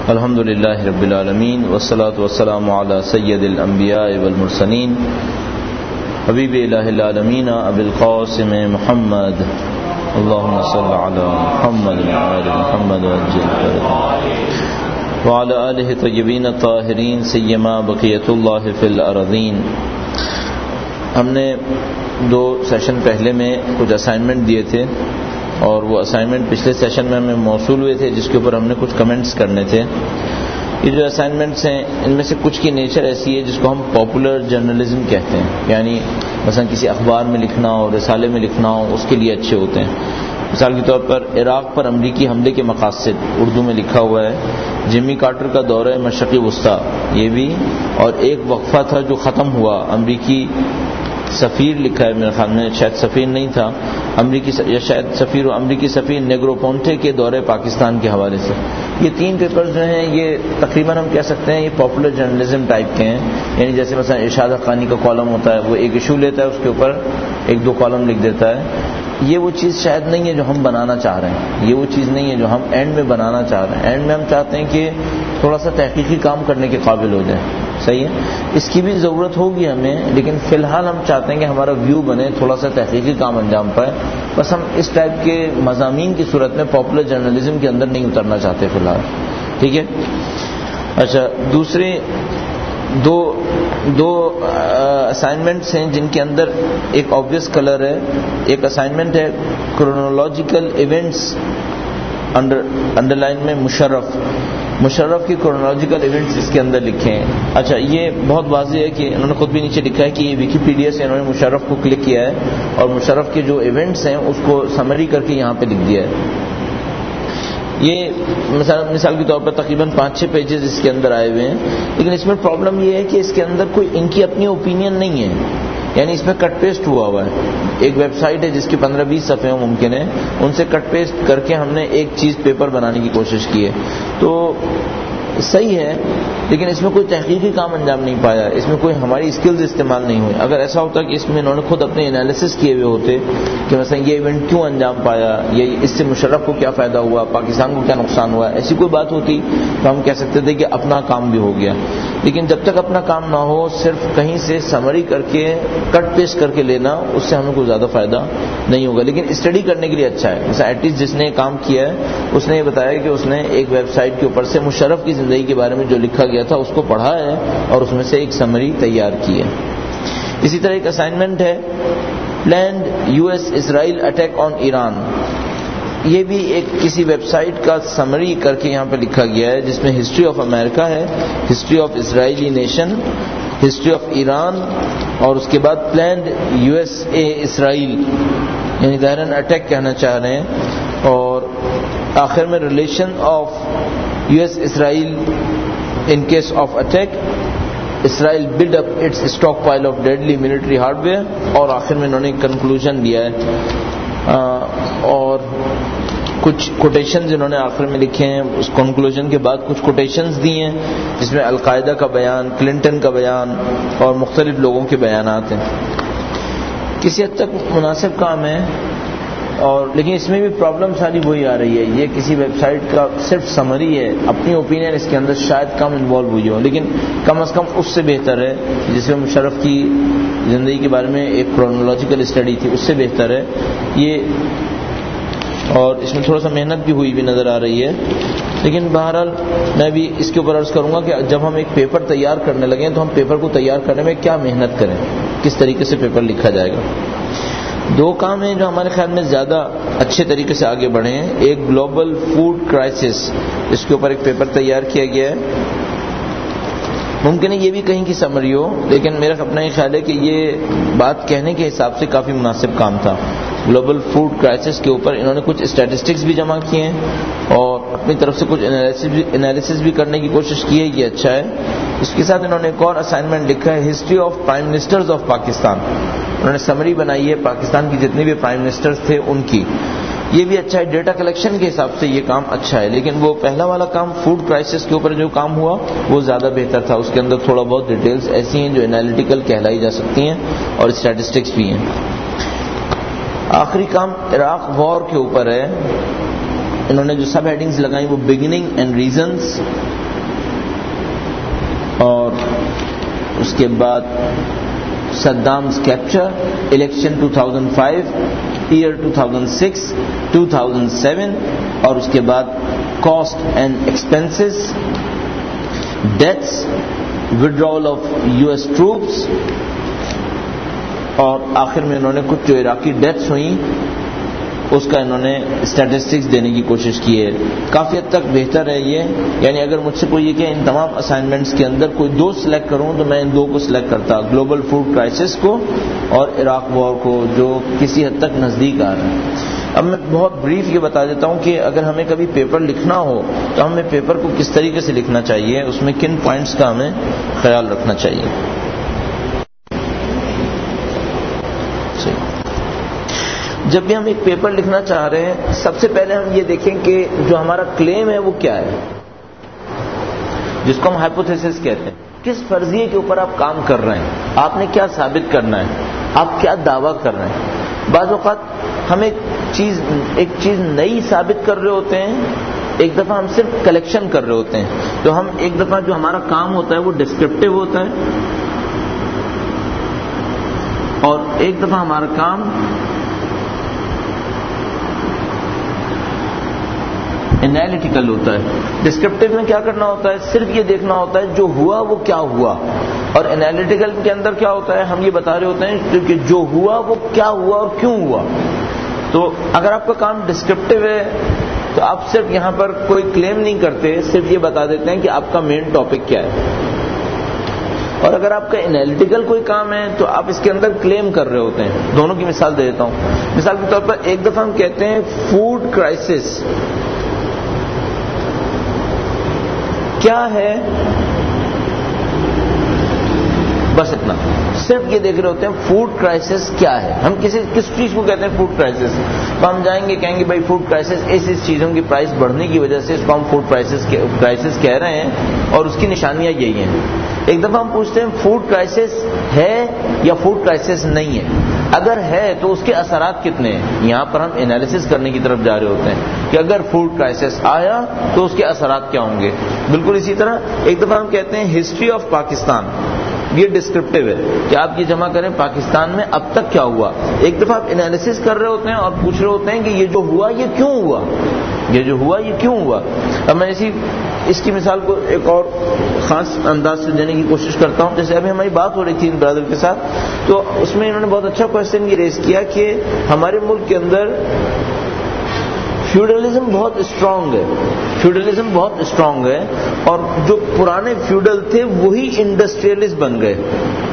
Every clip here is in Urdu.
الحمد للہ رب العالمین والصلاة والسلام علی سید الانبیاء والمرسلین حبیب الہ العالمین ابی القاسم محمد اللہم صل علی محمد وعلی محمد وعلی آلہ طیبین الطاہرین سیما بقیت اللہ فی الارضین. ہم نے 2 سیشن پہلے میں کچھ اسائنمنٹ دیے تھے اور وہ اسائنمنٹ پچھلے سیشن میں ہمیں موصول ہوئے تھے جس کے اوپر ہم نے کچھ کمنٹس کرنے تھے. یہ جو اسائنمنٹس ہیں ان میں سے کچھ کی نیچر ایسی ہے جس کو ہم پاپولر جرنلزم کہتے ہیں، یعنی مثلا کسی اخبار میں لکھنا ہو، رسالے میں لکھنا ہو، اس کے لیے اچھے ہوتے ہیں. مثال کے طور پر عراق پر امریکی حملے کے مقاصد اردو میں لکھا ہوا ہے، جمی کارٹر کا دورہ مشرقی وسطیٰ یہ بھی، اور ایک وقفہ تھا جو ختم ہوا، امریکی سفیر لکھا ہے، میرے خیال میں شاید سفیر نہیں تھا، امریکی یا شاید سفیر و امریکی سفیر نیگرو پونٹے کے دورے پاکستان کے حوالے سے. یہ 3 پیپرز جو ہیں یہ تقریباً ہم کہہ سکتے ہیں یہ پاپولر جرنلزم ٹائپ کے ہیں، یعنی جیسے مثلا ارشاد حقانی کا کالم ہوتا ہے، وہ ایک ایشو لیتا ہے، اس کے اوپر 1-2 کالم لکھ دیتا ہے. یہ وہ چیز شاید نہیں ہے جو ہم بنانا چاہ رہے ہیں، یہ وہ چیز نہیں ہے جو ہم اینڈ میں بنانا چاہ رہے ہیں. اینڈ میں ہم چاہتے ہیں کہ تھوڑا سا تحقیقی کام کرنے کے قابل ہو جائیں. صحیح ہے، اس کی بھی ضرورت ہوگی ہمیں، لیکن فی الحال ہم چاہتے ہیں کہ ہمارا ویو بنے، تھوڑا سا تحقیقی کام انجام پائے. بس ہم اس ٹائپ کے مضامین کی صورت میں پاپولر جرنلزم کے اندر نہیں اترنا چاہتے فی الحال. ٹھیک ہے. اچھا، دوسری دو اسائنمنٹس ہیں جن کے اندر ایک آبویس کلر ہے. ایک اسائنمنٹ ہے کرونالوجیکل ایونٹس، انڈر لائن میں مشرف کی کرونالوجیکل ایونٹس اس کے اندر لکھے ہیں. اچھا، یہ بہت واضح ہے کہ انہوں نے خود بھی نیچے لکھا ہے کہ یہ ویکیپیڈیا سے انہوں نے مشرف کو کلک کیا ہے اور مشرف کے جو ایونٹس ہیں اس کو سمری کر کے یہاں پہ لکھ دیا ہے. یہ مثال کے طور پر تقریباً 5-6 پیجز اس کے اندر آئے ہوئے ہیں، لیکن اس میں پرابلم یہ ہے کہ اس کے اندر کوئی ان کی اپنی اوپینین نہیں ہے، یعنی اس میں کٹ پیسٹ ہوا ہے. ایک ویب سائٹ ہے جس کی 15-20 صفحے ممکن ہے، ان سے کٹ پیسٹ کر کے ہم نے ایک چیز پیپر بنانے کی کوشش کی ہے. تو صحیح ہے، لیکن اس میں کوئی تحقیقی کام انجام نہیں پایا، اس میں کوئی ہماری اسکلز استعمال نہیں ہوئی. اگر ایسا ہوتا کہ اس میں انہوں نے خود اپنے انالیسس کیے ہوئے ہوتے کہ مثلا یہ ایونٹ کیوں انجام پایا، یہ اس سے مشرف کو کیا فائدہ ہوا، پاکستان کو کیا نقصان ہوا، ایسی کوئی بات ہوتی تو ہم کہہ سکتے تھے کہ اپنا کام بھی ہو گیا. لیکن جب تک اپنا کام نہ ہو، صرف کہیں سے سمری کر کے کٹ پیسٹ کر کے لینا، اس سے ہمیں کوئی زیادہ فائدہ نہیں ہوگا. لیکن اسٹڈی کرنے کے لیے اچھا ہے. مثلا ایٹ لیسٹ جس نے کام کیا ہے اس نے یہ بتایا کہ اس نے ایک ویب سائٹ کے اوپر سے مشرف کی زندگی کے بارے میں جو لکھا گیا تھا اس کو پڑھا ہے اور اس میں سے ایک سمری تیار کی ہے. اسی طرح ایک اسائنمنٹ ہے planned US Israel attack on Iran. یہ بھی ایک کسی ویب سائٹ کا سمری کر کے یہاں پہ لکھا گیا ہے جس میں ہسٹری آف امریکہ ہے، history of Israeli nation, history of Iran, اور اس کے بعد پلانڈ USA اسرائیل، یعنی ظاہراً اٹیک کہنا چاہ رہے ہیں، اور آخر میں relation of US Israel in case of attack, Israel build up its stockpile of deadly military hardware، اور آخر میں انہوں نے کنکلوژن دیا ہے اور کچھ کوٹیشنز انہوں نے آخر میں لکھے ہیں. اس کنکلوژن کے بعد کچھ کوٹیشنز دی ہیں جس میں القاعدہ کا بیان، کلنٹن کا بیان اور مختلف لوگوں کے بیانات ہیں. کسی حد تک مناسب کام ہے، اور لیکن اس میں بھی پرابلم ساری وہی آ رہی ہے. یہ کسی ویب سائٹ کا صرف سمری ہے، اپنی اوپینین اس کے اندر شاید کم انوالو ہوئی ہو، لیکن کم از کم اس سے بہتر ہے جس میں مشرف کی زندگی کے بارے میں ایک کرونالوجیکل اسٹڈی تھی، اس سے بہتر ہے یہ. اور اس میں تھوڑا سا محنت بھی ہوئی بھی نظر آ رہی ہے. لیکن بہرحال میں بھی اس کے اوپر عرض کروں گا کہ جب ہم ایک پیپر تیار کرنے لگیں تو ہم پیپر کو تیار کرنے میں کیا محنت کریں، کس طریقے سے پیپر لکھا جائے گا. 2 کام ہیں جو ہمارے خیال میں زیادہ اچھے طریقے سے آگے بڑھے ہیں. ایک گلوبل فوڈ کرائسس، اس کے اوپر ایک پیپر تیار کیا گیا ہے. ممکن ہے یہ بھی کہیں کی سمری ہو، لیکن میرا اپنا یہ خیال ہے کہ یہ بات کہنے کے حساب سے کافی مناسب کام تھا. گلوبل فوڈ کرائسس کے اوپر انہوں نے کچھ اسٹیٹسٹکس بھی جمع کیے ہیں اور اپنی طرف سے کچھ انالیسس بھی کرنے کی کوشش کی ہے. یہ اچھا ہے. اس کے ساتھ انہوں نے ایک اور اسائنمنٹ لکھا ہے history of prime ministers of Pakistan. انہوں نے سمری بنائی ہے پاکستان کی جتنے بھی پرائم منسٹرز تھے ان کی. یہ بھی اچھا ہے. ڈیٹا کلیکشن کے حساب سے یہ کام اچھا ہے، لیکن وہ پہلا والا کام فوڈ کرائسس کے اوپر جو کام ہوا وہ زیادہ بہتر تھا. اس کے اندر تھوڑا بہت ڈیٹیلز ایسی ہیں جو انالیٹیکل کہلائی جا سکتی ہیں اور اسٹیٹسٹکس بھی ہیں. آخری کام عراق وار کے اوپر ہے. انہوں نے جو سب ہیڈنگز لگائیں وہ بگننگ اینڈ ریزنز، اور اس کے بعد صدامز کیپچر، الیکشن 2005، ایئر 2006، 2007، اور اس کے بعد cost and expenses, deaths, withdrawal of US troops, اور آخر میں انہوں نے کچھ جو عراقی ڈیتھس ہوئیں اس کا انہوں نے اسٹیٹسٹکس دینے کی کوشش کی ہے. کافی حد تک بہتر ہے یہ. یعنی اگر مجھ سے کوئی یہ کہ ان تمام اسائنمنٹس کے اندر کوئی دو سلیکٹ کروں تو میں ان دو کو سلیکٹ کرتا، گلوبل فوڈ کرائسس کو اور عراق وار کو، جو کسی حد تک نزدیک آ رہا ہے. اب میں بہت بریف یہ بتا دیتا ہوں کہ اگر ہمیں کبھی پیپر لکھنا ہو تو ہمیں پیپر کو کس طریقے سے لکھنا چاہیے، اس میں کن پوائنٹس کا ہمیں خیال رکھنا چاہیے. جب بھی ہم ایک پیپر لکھنا چاہ رہے ہیں، سب سے پہلے ہم یہ دیکھیں کہ جو ہمارا کلیم ہے وہ کیا ہے، جس کو ہم ہائپوتھیسس کہتے ہیں. کس فرضیے کے اوپر آپ کام کر رہے ہیں، آپ نے کیا ثابت کرنا ہے، آپ کیا دعویٰ کر رہے ہیں. بعض اوقات ہم ایک چیز نئی ثابت کر رہے ہوتے ہیں، ایک دفعہ ہم صرف کلیکشن کر رہے ہوتے ہیں. تو ہم ایک دفعہ جو ہمارا کام ہوتا ہے وہ ڈسکرپٹیو ہوتا ہے، اور ایک دفعہ ہمارا کام انالیٹیکل ہوتا ہے. ڈسکرپٹیو میں کیا کرنا ہوتا ہے، صرف یہ دیکھنا ہوتا ہے جو ہوا وہ کیا ہوا، اور انالیٹیکل کے اندر کیا ہوتا ہے، ہم یہ بتا رہے ہوتے ہیں کہ جو ہوا وہ کیا ہوا اور کیوں ہوا. تو اگر آپ کا کام ڈسکرپٹیو ہے تو آپ صرف یہاں پر کوئی کلیم نہیں کرتے، صرف یہ بتا دیتے ہیں کہ آپ کا مین ٹاپک کیا ہے. اور اگر آپ کا انالیٹیکل کوئی کام ہے تو آپ اس کے اندر کلیم کر رہے ہوتے ہیں. دونوں کی مثال دے دیتا ہوں. مثال کے طور پر ایک دفعہ ہم کہتے ہیں فوڈ کرائسس کیا ہے، بس اتنا، صرف یہ دیکھ رہے ہوتے ہیں فوڈ کرائسس کیا ہے. ہم کس چیز کو کہتے ہیں فوڈ کرائسس، تو ہم جائیں گے کہیں گے بھائی فوڈ کرائسس اس چیزوں کی پرائس بڑھنے کی وجہ سے اس کو ہم فوڈ کرائسس کہہ رہے ہیں، اور اس کی نشانیاں یہی ہیں. ایک دفعہ ہم پوچھتے ہیں فوڈ کرائسس ہے یا فوڈ کرائسس نہیں ہے. اگر ہے تو اس کے اثرات کتنے ہیں. یہاں پر ہم انالیسس کرنے کی طرف جا رہے ہوتے ہیں کہ اگر فوڈ کرائسس آیا تو اس کے اثرات کیا ہوں گے. بالکل اسی طرح ایک دفعہ ہم کہتے ہیں ہسٹری آف پاکستان، یہ ڈسکرپٹیو ہے کہ آپ یہ جمع کریں پاکستان میں اب تک کیا ہوا. ایک دفعہ آپ انالیسس کر رہے ہوتے ہیں اور پوچھ رہے ہوتے ہیں کہ یہ جو ہوا یہ کیوں ہوا، یہ جو ہوا یہ کیوں ہوا. اب میں اس کی مثال کو ایک اور خاص انداز سے دینے کی کوشش کرتا ہوں. جیسے ابھی ہماری بات ہو رہی تھی ان برادر کے ساتھ، تو اس میں انہوں نے بہت اچھا کوشچن یہ ریز کیا کہ ہمارے ملک کے اندر فیوڈلزم بہت اسٹرانگ ہے، فیوڈلزم بہت اسٹرانگ ہے، اور جو پرانے فیوڈل تھے وہی انڈسٹریلسٹ بن گئے.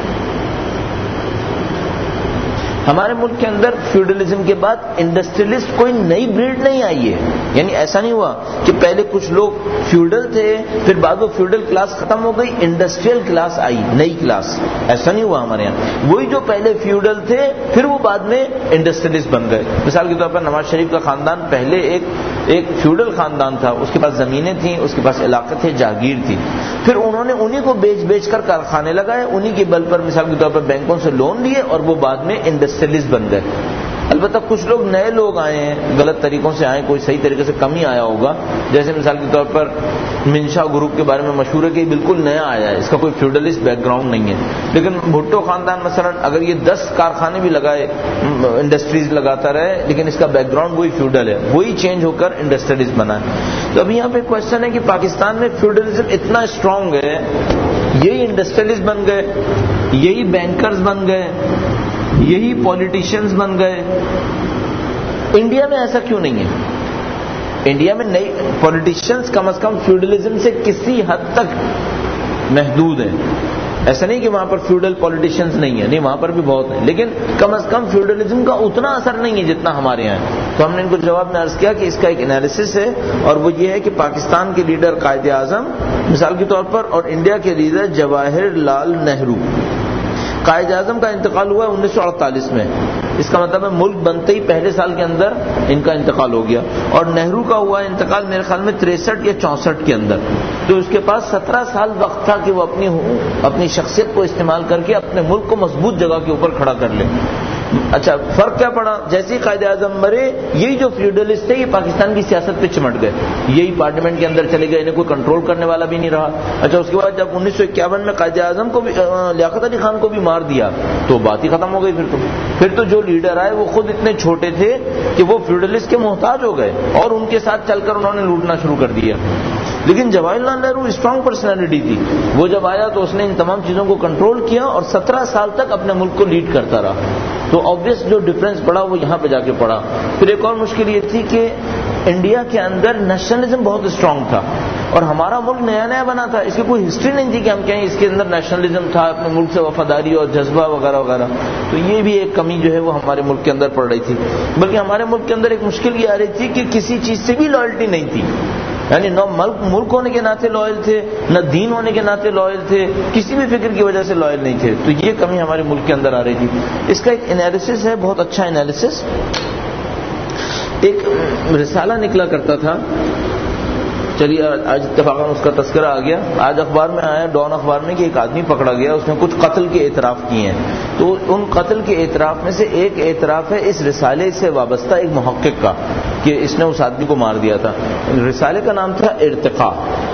ہمارے ملک کے اندر فیوڈلزم کے بعد انڈسٹریلسٹ کوئی نئی بریڈ نہیں آئی ہے. یعنی ایسا نہیں ہوا کہ پہلے کچھ لوگ فیوڈل تھے پھر بعد وہ فیوڈل کلاس ختم ہو گئی، انڈسٹریل کلاس آئی، نئی کلاس. ایسا نہیں ہوا ہمارے یہاں. وہی جو پہلے فیوڈل تھے پھر وہ بعد میں انڈسٹریلسٹ بن گئے. مثال کے طور پر نواز شریف کا خاندان پہلے ایک فیوڈل خاندان تھا، اس کے پاس زمینیں تھیں، اس کے پاس علاقے تھے، جاگیر تھی. پھر انہوں نے انہی کو بیچ کر کارخانے لگائے، انہی کے بل پر مثال کے طور پر بینکوں سے لون لیے، اور وہ بعد میں انڈسٹریلسٹ بن گئے. البتہ کچھ لوگ نئے لوگ آئے ہیں، غلط طریقوں سے آئے، کوئی صحیح طریقے سے کم ہی آیا ہوگا. جیسے مثال کے طور پر منشا گروپ کے بارے میں مشہور ہے کہ یہ بالکل نیا آیا ہے، اس کا کوئی فیوڈلسٹ بیک گراؤنڈ نہیں ہے. لیکن بھٹو خاندان مثلا اگر یہ 10 کارخانے بھی لگائے، انڈسٹریز لگاتا رہے، لیکن اس کا بیک گراؤنڈ وہی فیوڈل ہے، وہی چینج ہو کر انڈسٹریلسٹ بنا ہے. تو ابھی یہاں پہ کوشچن ہے کہ پاکستان میں فیوڈلزم اتنا اسٹرانگ ہے، یہی انڈسٹریلسٹ بن گئے، یہی بینکرز بن گئے، یہی پولیٹیشینز بن گئے. انڈیا میں ایسا کیوں نہیں ہے؟ انڈیا میں نئی پولیٹیشینز کم از کم فیوڈلزم سے کسی حد تک محدود ہیں. ایسا نہیں کہ وہاں پر فیوڈل پولیٹیشینز نہیں ہیں، نہیں وہاں پر بھی بہت ہیں، لیکن کم از کم فیوڈلزم کا اتنا اثر نہیں ہے جتنا ہمارے یہاں ہے. تو ہم نے ان کو جواب میں عرض کیا کہ اس کا ایک انالیسس ہے، اور وہ یہ ہے کہ پاکستان کے لیڈر قائد اعظم مثال کے طور پر، اور انڈیا کے لیڈر جواہر لال نہرو. قائد اعظم کا انتقال ہوا 1948 میں، اس کا مطلب ہے ملک بنتے ہی پہلے سال کے اندر ان کا انتقال ہو گیا. اور نہرو کا ہوا انتقال میرے خیال میں 63 یا 64 کے اندر. تو اس کے پاس 17 سال وقت تھا کہ وہ اپنی شخصیت کو استعمال کر کے اپنے ملک کو مضبوط جگہ کے اوپر کھڑا کر لے. اچھا فرق کیا پڑا؟ جیسے ہی قائد اعظم مرے یہی جو فیوڈلسٹ تھے یہ پاکستان کی سیاست پہ چمٹ گئے, یہی پارلیمنٹ کے اندر چلے گئے, انہیں کوئی کنٹرول کرنے والا بھی نہیں رہا. اچھا اس کے بعد جب 1951 میں قائد اعظم کو بھی لیاقت علی خان کو بھی مار دیا تو بات ہی ختم ہو گئی. پھر تو جو لیڈر آئے وہ خود اتنے چھوٹے تھے کہ وہ فیوڈلسٹ کے محتاج ہو گئے اور ان کے ساتھ چل کر انہوں نے لوٹنا شروع کر دیا. لیکن جواہر لال نہرو اسٹرانگ پرسنالٹی تھی, وہ جب آیا تو اس نے ان تمام چیزوں کو کنٹرول کیا اور 17 سال تک اپنے ملک کو لیڈ کرتا رہا. تو آبویس جو ڈفرینس پڑا وہ یہاں پہ جا کے پڑا. پھر ایک اور مشکل یہ تھی کہ انڈیا کے اندر نیشنلزم بہت اسٹرانگ تھا اور ہمارا ملک نیا نیا بنا تھا, اس کی کوئی ہسٹری نہیں تھی کہ ہم کہیں اس کے اندر نیشنلزم تھا, اپنے ملک سے وفاداری اور جذبہ وغیرہ وغیرہ. تو یہ بھی ایک کمی جو ہے وہ ہمارے ملک کے اندر پڑ رہی تھی. بلکہ ہمارے ملک کے اندر ایک مشکل یہ آ رہی تھی کہ کسی چیز سے بھی لائلٹی نہیں تھی, یعنی نہ ملک ہونے کے ناطے لائل تھے, نہ دین ہونے کے ناطے لائل تھے, کسی بھی فکر کی وجہ سے لائل نہیں تھے. تو یہ کمی ہمارے ملک کے اندر آ رہی تھی. اس کا ایک انالیسس ہے, بہت اچھا انالیسس. ایک رسالہ نکلا کرتا تھا, چلیے آج اتفاقاً اس کا تذکرہ آ گیا. آج اخبار میں آیا, ڈان اخبار میں, کہ ایک آدمی پکڑا گیا, اس نے کچھ قتل کے اعتراف کیے ہیں. تو ان قتل کے اعتراف میں سے ایک اعتراف ہے اس رسالے سے وابستہ ایک محقق کا کہ اس نے اس آدمی کو مار دیا تھا. رسالے کا نام تھا ارتقاء.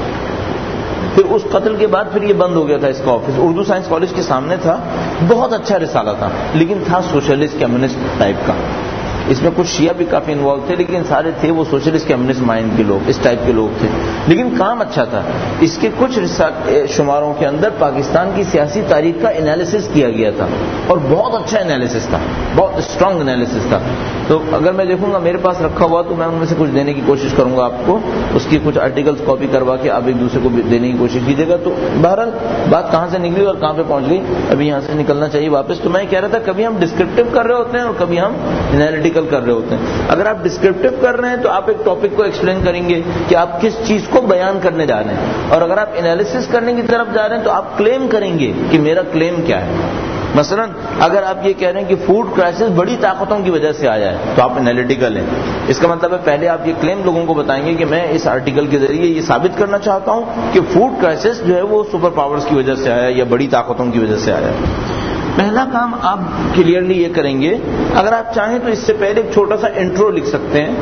پھر اس قتل کے بعد پھر یہ بند ہو گیا تھا. اس کا آفس اردو سائنس کالج کے سامنے تھا. بہت اچھا رسالہ تھا لیکن تھا سوشلسٹ کمیونسٹ ٹائپ کا. اس میں کچھ شیعہ بھی کافی انوالو تھے لیکن سارے تھے وہ سوشلسٹ کمیونسٹ مائنڈ کے لوگ, اس ٹائپ کے لوگ تھے. لیکن کام اچھا تھا. اس کے کچھ شماروں کے اندر پاکستان کی سیاسی تاریخ کا انالیسس کیا گیا تھا اور بہت اچھا انالیسس تھا, بہت اسٹرانگ انالیسس تھا. تو اگر میں دیکھوں گا میرے پاس رکھا ہوا تو میں ان میں سے کچھ دینے کی کوشش کروں گا آپ کو. اس کی کچھ آرٹیکلز کاپی کروا کے آپ ایک دوسرے کو دینے کی کوشش کیجیے گا. تو بہرحال بات کہاں سے نکلی اور کہاں پہ پہنچ گئی, ابھی یہاں سے نکلنا چاہیے واپس. تو میں کہہ رہا تھا کبھی ہم ڈسکرپٹیو کر رہے ہوتے ہیں اور کبھی ہم انالیٹیکل کر رہے ہوتے ہیں. اگر آپ ڈسکرپٹیو کر رہے ہیں تو آپ ایک ٹاپک کو ایکسپلین کریں گے کہ آپ کس چیز کو بیان کرنے جا رہے ہیں, اور اگر آپ انالیسس کرنے کی طرف جا رہے ہیں تو آپ کلیم کریں گے کہ میرا کلیم کیا ہے. مثلا اگر آپ یہ کہہ رہے ہیں کہ فوڈ کرائسس بڑی طاقتوں کی وجہ سے آیا ہے تو آپ انالیٹیکل ہیں. اس کا مطلب ہے پہلے آپ یہ کلیم لوگوں کو بتائیں گے کہ میں اس آرٹیکل کے ذریعے یہ ثابت کرنا چاہتا ہوں کہ فوڈ کرائسس جو ہے وہ سپر پاورز کی وجہ سے آیا یا بڑی طاقتوں کی وجہ سے آیا. پہلا کام آپ کلیئرلی یہ کریں گے. اگر آپ چاہیں تو اس سے پہلے ایک چھوٹا سا انٹرو لکھ سکتے ہیں.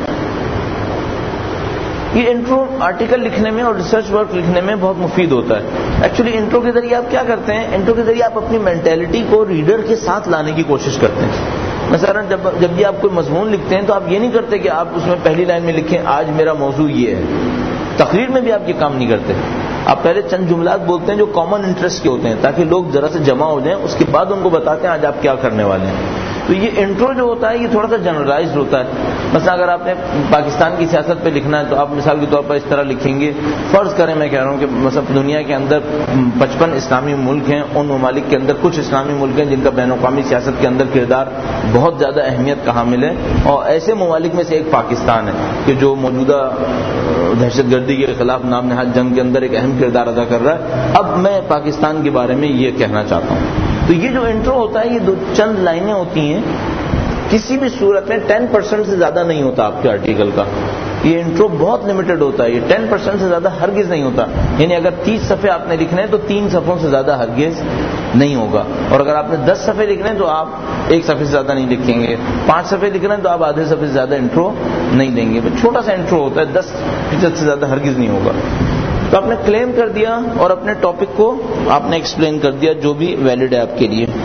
یہ انٹرو آرٹیکل لکھنے میں اور ریسرچ ورک لکھنے میں بہت مفید ہوتا ہے. ایکچولی انٹرو کے ذریعے آپ کیا کرتے ہیں, انٹرو کے ذریعے آپ اپنی مینٹیلٹی کو ریڈر کے ساتھ لانے کی کوشش کرتے ہیں. مثلا جب بھی آپ کوئی مضمون لکھتے ہیں تو آپ یہ نہیں کرتے کہ آپ اس میں پہلی لائن میں لکھیں آج میرا موضوع یہ ہے. تقریر میں بھی آپ یہ کام نہیں کرتے. آپ پہلے چند جملات بولتے ہیں جو کامن انٹرسٹ کے ہوتے ہیں تاکہ لوگ ذرا سے جمع ہو جائیں, اس کے بعد ان کو بتاتے ہیں آج آپ کیا کرنے والے ہیں. تو یہ انٹرو جو ہوتا ہے یہ تھوڑا سا جنرلائزڈ ہوتا ہے. مثلا اگر آپ نے پاکستان کی سیاست پہ لکھنا ہے تو آپ مثال کے طور پر اس طرح لکھیں گے. فرض کریں میں کہہ رہا ہوں کہ مثلا دنیا کے اندر 55 اسلامی ملک ہیں, ان ممالک کے اندر کچھ اسلامی ملک ہیں جن کا بین الاقوامی سیاست کے اندر کردار بہت زیادہ اہمیت کا حامل ہے, اور ایسے ممالک میں سے ایک پاکستان ہے کہ جو موجودہ دہشت گردی کے خلاف نام نہاد جنگ کے اندر ایک اہم کردار ادا کر رہا ہے. اب میں پاکستان کے بارے میں یہ کہنا چاہتا ہوں. تو یہ جو انٹرو ہوتا ہے یہ دو چند لائنیں ہوتی ہیں, کسی بھی صورت میں 10% سے زیادہ نہیں ہوتا آپ کے آرٹیکل کا. یہ انٹرو بہت لمیٹڈ ہوتا ہے, یہ 10% سے زیادہ ہرگز نہیں ہوتا. یعنی اگر 30 صفحے آپ نے لکھنے ہیں تو 3 صفحوں سے زیادہ ہرگز نہیں ہوگا, اور اگر آپ نے 10 صفحے لکھنے ہیں تو آپ 1 صفحے سے زیادہ نہیں لکھیں گے. 5 صفحے لکھنے ہیں تو آپ آدھے صفحے سے زیادہ انٹرو نہیں دیں گے. چھوٹا سا انٹرو ہوتا ہے, 10% سے زیادہ ہرگز نہیں ہوگا. تو آپ نے کلیم کر دیا اور اپنے ٹاپک کو آپ نے ایکسپلین کر دیا جو بھی ویلڈ ہے آپ کے لیے.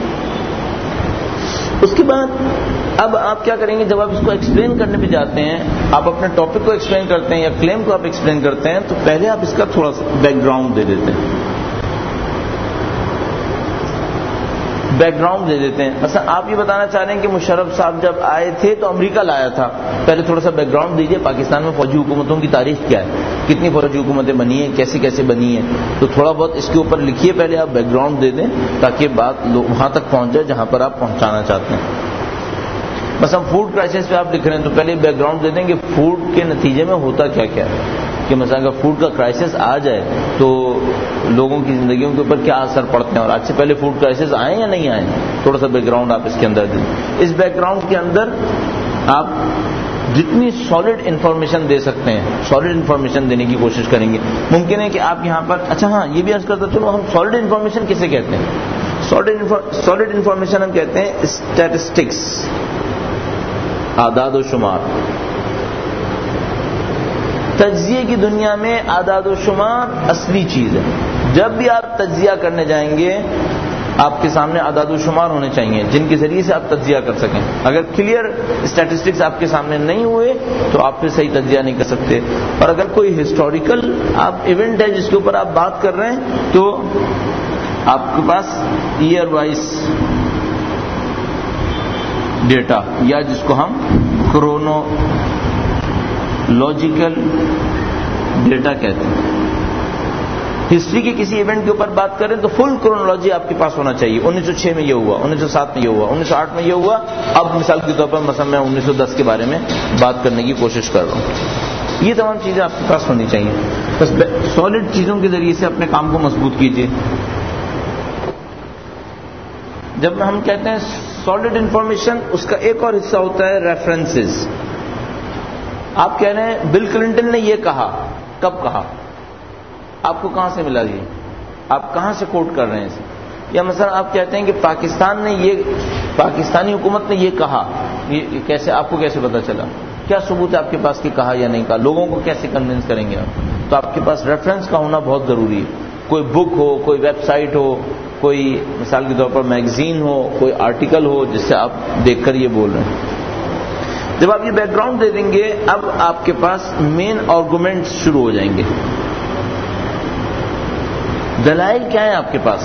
اس کے بعد اب آپ کیا کریں گے, جب آپ اس کو ایکسپلین کرنے پہ جاتے ہیں, آپ اپنے ٹاپک کو ایکسپلین کرتے ہیں یا کلیم کو آپ ایکسپلین کرتے ہیں, تو پہلے آپ اس کا تھوڑا سا بیک گراؤنڈ دے دیتے ہیں. بیک گراؤنڈ دے دیتے ہیں. مثلا آپ یہ بتانا چاہ رہے ہیں کہ مشرف صاحب جب آئے تھے تو امریکہ لایا تھا, پہلے تھوڑا سا بیک گراؤنڈ دیجئے. پاکستان میں فوجی حکومتوں کی تاریخ کیا ہے, کتنی فوجی حکومتیں بنی ہیں, کیسے کیسے بنی ہیں, تو تھوڑا بہت اس کے اوپر لکھیے. پہلے آپ بیک گراؤنڈ دے دیں تاکہ بات وہاں تک پہنچ جائے جہاں پر آپ پہنچانا چاہتے ہیں. مثلا فوڈ کرائسس پہ آپ لکھ رہے ہیں تو پہلے بیک گراؤنڈ دے دیں کہ فوڈ کے نتیجے میں ہوتا کیا کیا ہے, کہ مثلا اگر فوڈ کا کرائسس آ جائے تو لوگوں کی زندگیوں کے اوپر کیا اثر پڑتے ہیں, اور آج سے پہلے فوڈ کرائسس آئے یا نہیں آئے. تھوڑا سا بیک گراؤنڈ آپ اس کے اندر دیں. اس بیک گراؤنڈ کے اندر آپ جتنی سالڈ انفارمیشن دے سکتے ہیں سالڈ انفارمیشن دینے کی کوشش کریں گے. ممکن ہے کہ آپ یہاں پر اچھا ہاں یہ بھی عرض کرتا چلو ہم سالڈ انفارمیشن کسے کہتے ہیں. سالڈ انفارمیشن ہم کہتے ہیں اسٹیٹسٹکس، اعداد و شمار. تجزیے کی دنیا میں اعداد و شمار اصلی چیز ہے. جب بھی آپ تجزیہ کرنے جائیں گے آپ کے سامنے اعداد و شمار ہونے چاہیے جن کے ذریعے سے آپ تجزیہ کر سکیں. اگر کلیئر اسٹیٹسٹکس آپ کے سامنے نہیں ہوئے تو آپ پھر صحیح تجزیہ نہیں کر سکتے. اور اگر کوئی ہسٹوریکل آپ ایونٹ ہے جس کے اوپر آپ بات کر رہے ہیں تو آپ کے پاس ایئر وائز ڈیٹا یا جس کو ہم کرونولوجیکل ڈیٹا کہتے ہیں. ہسٹری کے کسی ایونٹ کے اوپر بات کریں تو فل کرونالوجی آپ کے پاس ہونا چاہیے. 1906 میں یہ ہوا، 1907 میں یہ ہوا، 1908 میں یہ ہوا. اب مثال کے طور پر مثلا میں 1910 کے بارے میں بات کرنے کی کوشش کر رہا ہوں. یہ تمام چیزیں آپ کے پاس ہونی چاہیے. بس سالڈ چیزوں کے ذریعے سے اپنے کام کو مضبوط کیجیے. جب ہم کہتے ہیں سالڈ انفارمیشن، اس کا ایک اور حصہ ہوتا ہے ریفرنسز. آپ کہہ رہے ہیں بل کلنٹن نے یہ کہا، کب کہا، آپ کو کہاں سے ملا یہ، آپ کہاں سے کوٹ کر رہے ہیں اسے. یا مثلا آپ کہتے ہیں کہ پاکستانی حکومت نے یہ کہا، یہ کیسے، آپ کو کیسے پتا چلا، کیا ثبوت ہے آپ کے پاس کہ کہا یا نہیں کہا، لوگوں کو کیسے کنونس کریں گے آپ. تو آپ کے پاس ریفرنس کا ہونا بہت ضروری ہے. کوئی بک ہو، کوئی ویب سائٹ ہو، کوئی مثال کے طور پر میگزین ہو، کوئی آرٹیکل ہو جس سے آپ دیکھ کر یہ بول رہے ہیں. جب آپ یہ بیک گراؤنڈ دے دیں گے اب آپ کے پاس مین آرگومنٹس شروع ہو جائیں گے. دلائل کیا ہیں آپ کے پاس،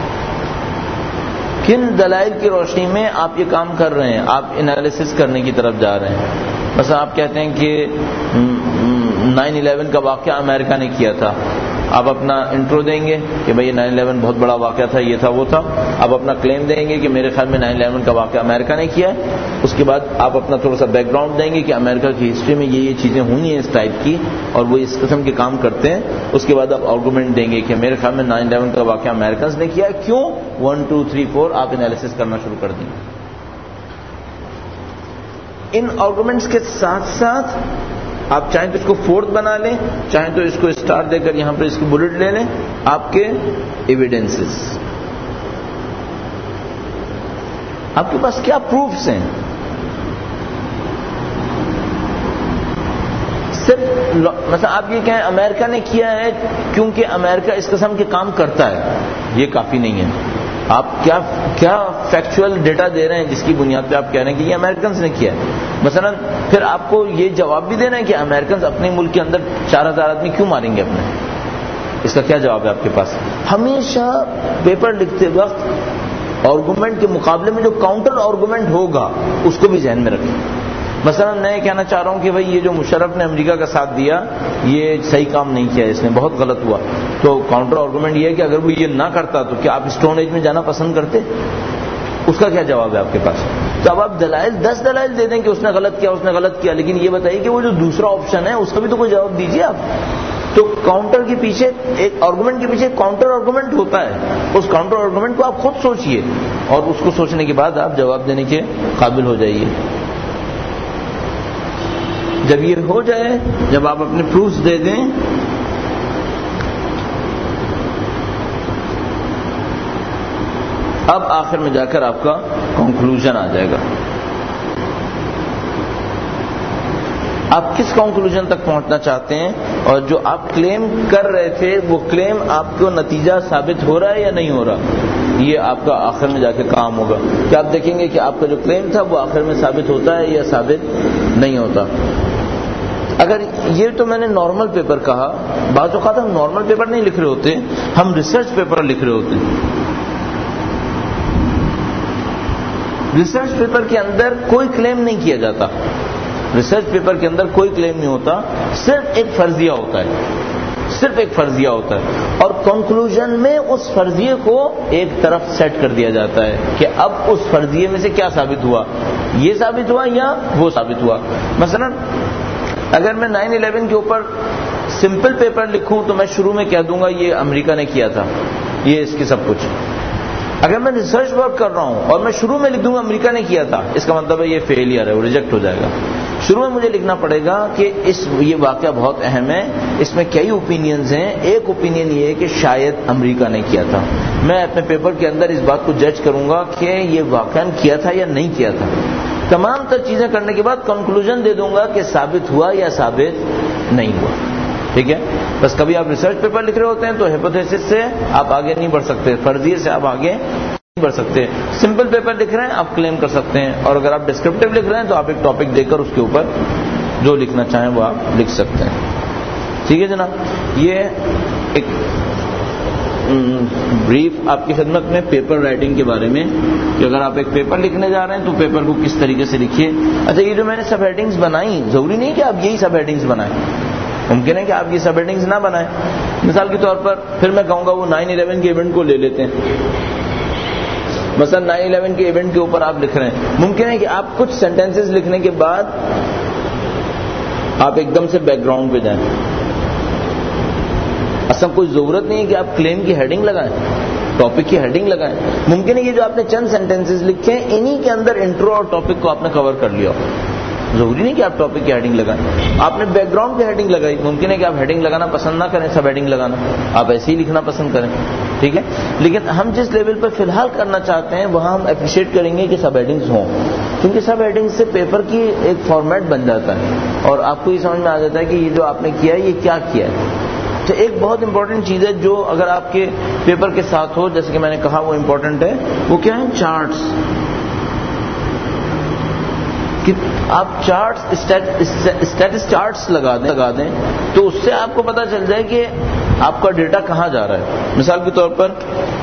کن دلائل کی روشنی میں آپ یہ کام کر رہے ہیں، آپ انالیسس کرنے کی طرف جا رہے ہیں. مثلا آپ کہتے ہیں کہ 9/11 کا واقعہ امریکہ نے کیا تھا. آپ اپنا انٹرو دیں گے کہ بھئی 9/11 بہت بڑا واقعہ تھا، یہ تھا وہ تھا. آپ اپنا کلیم دیں گے کہ میرے خیال میں 9/11 کا واقعہ امریکہ نے کیا ہے. اس کے بعد آپ اپنا تھوڑا سا بیک گراؤنڈ دیں گے کہ امریکہ کی ہسٹری میں یہ چیزیں ہوئی ہیں اس ٹائپ کی اور وہ اس قسم کے کام کرتے ہیں. اس کے بعد آپ آرگومنٹ دیں گے کہ میرے خیال میں 9/11 کا واقعہ امریکنز نے کیا ہے. کیوں؟ 1 2 3 4 آپ انالیسس کرنا شروع کر دیں گے. ان آرگومنٹس کے ساتھ ساتھ آپ چاہیں تو اس کو فورتھ بنا لیں، چاہیں تو اس کو اسٹار دے کر یہاں پر اس کی بلٹ لے لیں. آپ کے ایویڈنسز، آپ کے پاس کیا پروفس ہیں. صرف مثلا آپ یہ کہیں امریکہ نے کیا ہے کیونکہ امریکہ اس قسم کے کام کرتا ہے، یہ کافی نہیں ہے. آپ کیا فیکچوئل ڈیٹا دے رہے ہیں جس کی بنیاد پہ آپ کہہ رہے ہیں کہ یہ امریکنز نے کیا ہے. مثلا پھر آپ کو یہ جواب بھی دینا ہے کہ امریکنز اپنے ملک کے اندر 4000 آدمی کیوں ماریں گے اپنے، اس کا کیا جواب ہے آپ کے پاس. ہمیشہ پیپر لکھتے وقت آرگومنٹ کے مقابلے میں جو کاؤنٹر آرگومنٹ ہوگا اس کو بھی ذہن میں رکھیں. مثلا میں یہ کہنا چاہ رہا ہوں کہ بھئی یہ جو مشرف نے امریکہ کا ساتھ دیا یہ صحیح کام نہیں کیا، اس نے بہت غلط ہوا. تو کاؤنٹر آرگومنٹ یہ ہے کہ اگر وہ یہ نہ کرتا تو کیا آپ اسٹون ایج میں جانا پسند کرتے؟ اس کا کیا جواب ہے آپ کے پاس؟ تو اب آپ 10 دلائل دے دیں کہ اس نے غلط کیا، اس نے غلط کیا، لیکن یہ بتائیے کہ وہ جو دوسرا آپشن ہے اس کا بھی تو کوئی جواب دیجیے آپ. تو کاؤنٹر کے پیچھے، ایک آرگومنٹ کے پیچھے کاؤنٹر آرگومنٹ ہوتا ہے. اس کاؤنٹر آرگومنٹ کو آپ خود سوچئے اور اس کو سوچنے کے بعد آپ جواب دینے کے قابل ہو جائیے. جب یہ ہو جائے، جب آپ اپنے پروفز دے دیں، اب آخر میں جا کر آپ کا کنکلوژن آ جائے گا. آپ کس کنکلوژن تک پہنچنا چاہتے ہیں اور جو آپ کلیم کر رہے تھے وہ کلیم آپ کو نتیجہ ثابت ہو رہا ہے یا نہیں ہو رہا، یہ آپ کا آخر میں جا کے کام ہوگا. کہ آپ دیکھیں گے کہ آپ کا جو کلیم تھا وہ آخر میں ثابت ہوتا ہے یا ثابت نہیں ہوتا. اگر یہ تو میں نے نارمل پیپر کہا، بعض اوقات ہم نارمل پیپر نہیں لکھ رہے ہوتے، ہم ریسرچ پیپر لکھ رہے ہوتے ہیں. ریسرچ پیپر کے اندر کوئی کلیم نہیں کیا جاتا، ریسرچ پیپر کے اندر کوئی کلیم نہیں ہوتا، صرف ایک فرضیہ ہوتا ہے، صرف ایک فرضیہ ہوتا ہے. اور کنکلوژن میں اس فرضیے کو ایک طرف سیٹ کر دیا جاتا ہے کہ اب اس فرضیے میں سے کیا ثابت ہوا، یہ ثابت ہوا یا وہ ثابت ہوا. مثلا اگر میں 9/11 کے اوپر سمپل پیپر لکھوں تو میں شروع میں کہہ دوں گا یہ امریکہ نے کیا تھا، یہ اس کی سب کچھ. اگر میں ریسرچ ورک کر رہا ہوں اور میں شروع میں لکھ دوں گا امریکہ نے کیا تھا، اس کا مطلب ہے یہ فیلئر ہے، وہ ریجیکٹ ہو جائے گا. شروع میں مجھے لکھنا پڑے گا کہ یہ واقعہ بہت اہم ہے، اس میں کئی اوپینینز ہیں. ایک اوپینین یہ ہے کہ شاید امریکہ نے کیا تھا. میں اپنے پیپر کے اندر اس بات کو جج کروں گا کہ یہ واقعہ کیا تھا یا نہیں کیا تھا. تمام تر چیزیں کرنے کے بعد کنکلوژن دے دوں گا کہ ثابت ہوا یا ثابت نہیں ہوا. ٹھیک ہے. بس کبھی آپ ریسرچ پیپر لکھ رہے ہوتے ہیں تو ہیپوتھیسس سے آپ آگے نہیں بڑھ سکتے، فرضیے سے آپ آگے نہیں بڑھ سکتے. سمپل پیپر لکھ رہے ہیں آپ کلیم کر سکتے ہیں، اور اگر آپ ڈسکرپٹیو لکھ رہے ہیں تو آپ ایک ٹاپک دے کر اس کے اوپر جو لکھنا چاہیں وہ آپ لکھ سکتے ہیں. ٹھیک ہے جناب. یہ ایک بریف آپ کی خدمت میں پیپر رائٹنگ کے بارے میں کہ اگر آپ ایک پیپر لکھنے جا رہے ہیں تو پیپر کو کس طریقے سے لکھیے. اچھا، یہ جو میں نے سب ہیڈنگز بنائی، ضروری نہیں کہ آپ یہی سب ہیڈنگز بنائیں، ممکن ہے کہ آپ یہ سب ہیڈنگز نہ بنائیں. مثال کے طور پر پھر میں کہوں گا وہ 9/11 کے ایونٹ کو لے لیتے ہیں. مثلا 9/11 کے ایونٹ کے اوپر آپ لکھ رہے ہیں، ممکن ہے کہ آپ کچھ سینٹینسز لکھنے کے بعد آپ ایک دم سے بیک گراؤنڈ پہ جائیں. اصلا کوئی ضرورت نہیں ہے کہ آپ کلیم کی ہیڈنگ لگائیں، ٹاپک کی ہیڈنگ لگائیں. ممکن ہے کہ جو آپ نے چند سینٹینسز لکھے ہیں انہی کے اندر انٹرو اور ٹاپک کو آپ نے کور کر لیا. ضروری نہیں کہ آپ ٹاپک کی ہیڈنگ لگائیں. آپ نے بیک گراؤنڈ کی ہیڈنگ لگائی، ممکن ہے کہ آپ ہیڈنگ لگانا پسند نہ کریں، سب ہیڈنگ لگانا، آپ ایسے ہی لکھنا پسند کریں. ٹھیک ہے. لیکن ہم جس لیول پر فی الحال کرنا چاہتے ہیں وہاں ہم اپریشیٹ کریں گے کہ سب ہیڈنگز ہوں، کیونکہ سب ہیڈنگ سے پیپر کی ایک فارمیٹ بن جاتا ہے اور آپ کو یہ سمجھ میں آ جاتا ہے کہ یہ جو آپ نے کیا ہے یہ کیا کیا ہے. تو ایک بہت امپورٹنٹ چیز ہے جو اگر آپ کے پیپر کے ساتھ ہو، جیسے کہ میں نے کہا وہ امپورٹنٹ ہے، وہ کیا ہے؟ چارٹس. کہ آپ چارٹس اسٹیٹس چارٹس لگا دیں تو اس سے آپ کو پتہ چل جائے کہ آپ کا ڈیٹا کہاں جا رہا ہے. مثال کے طور پر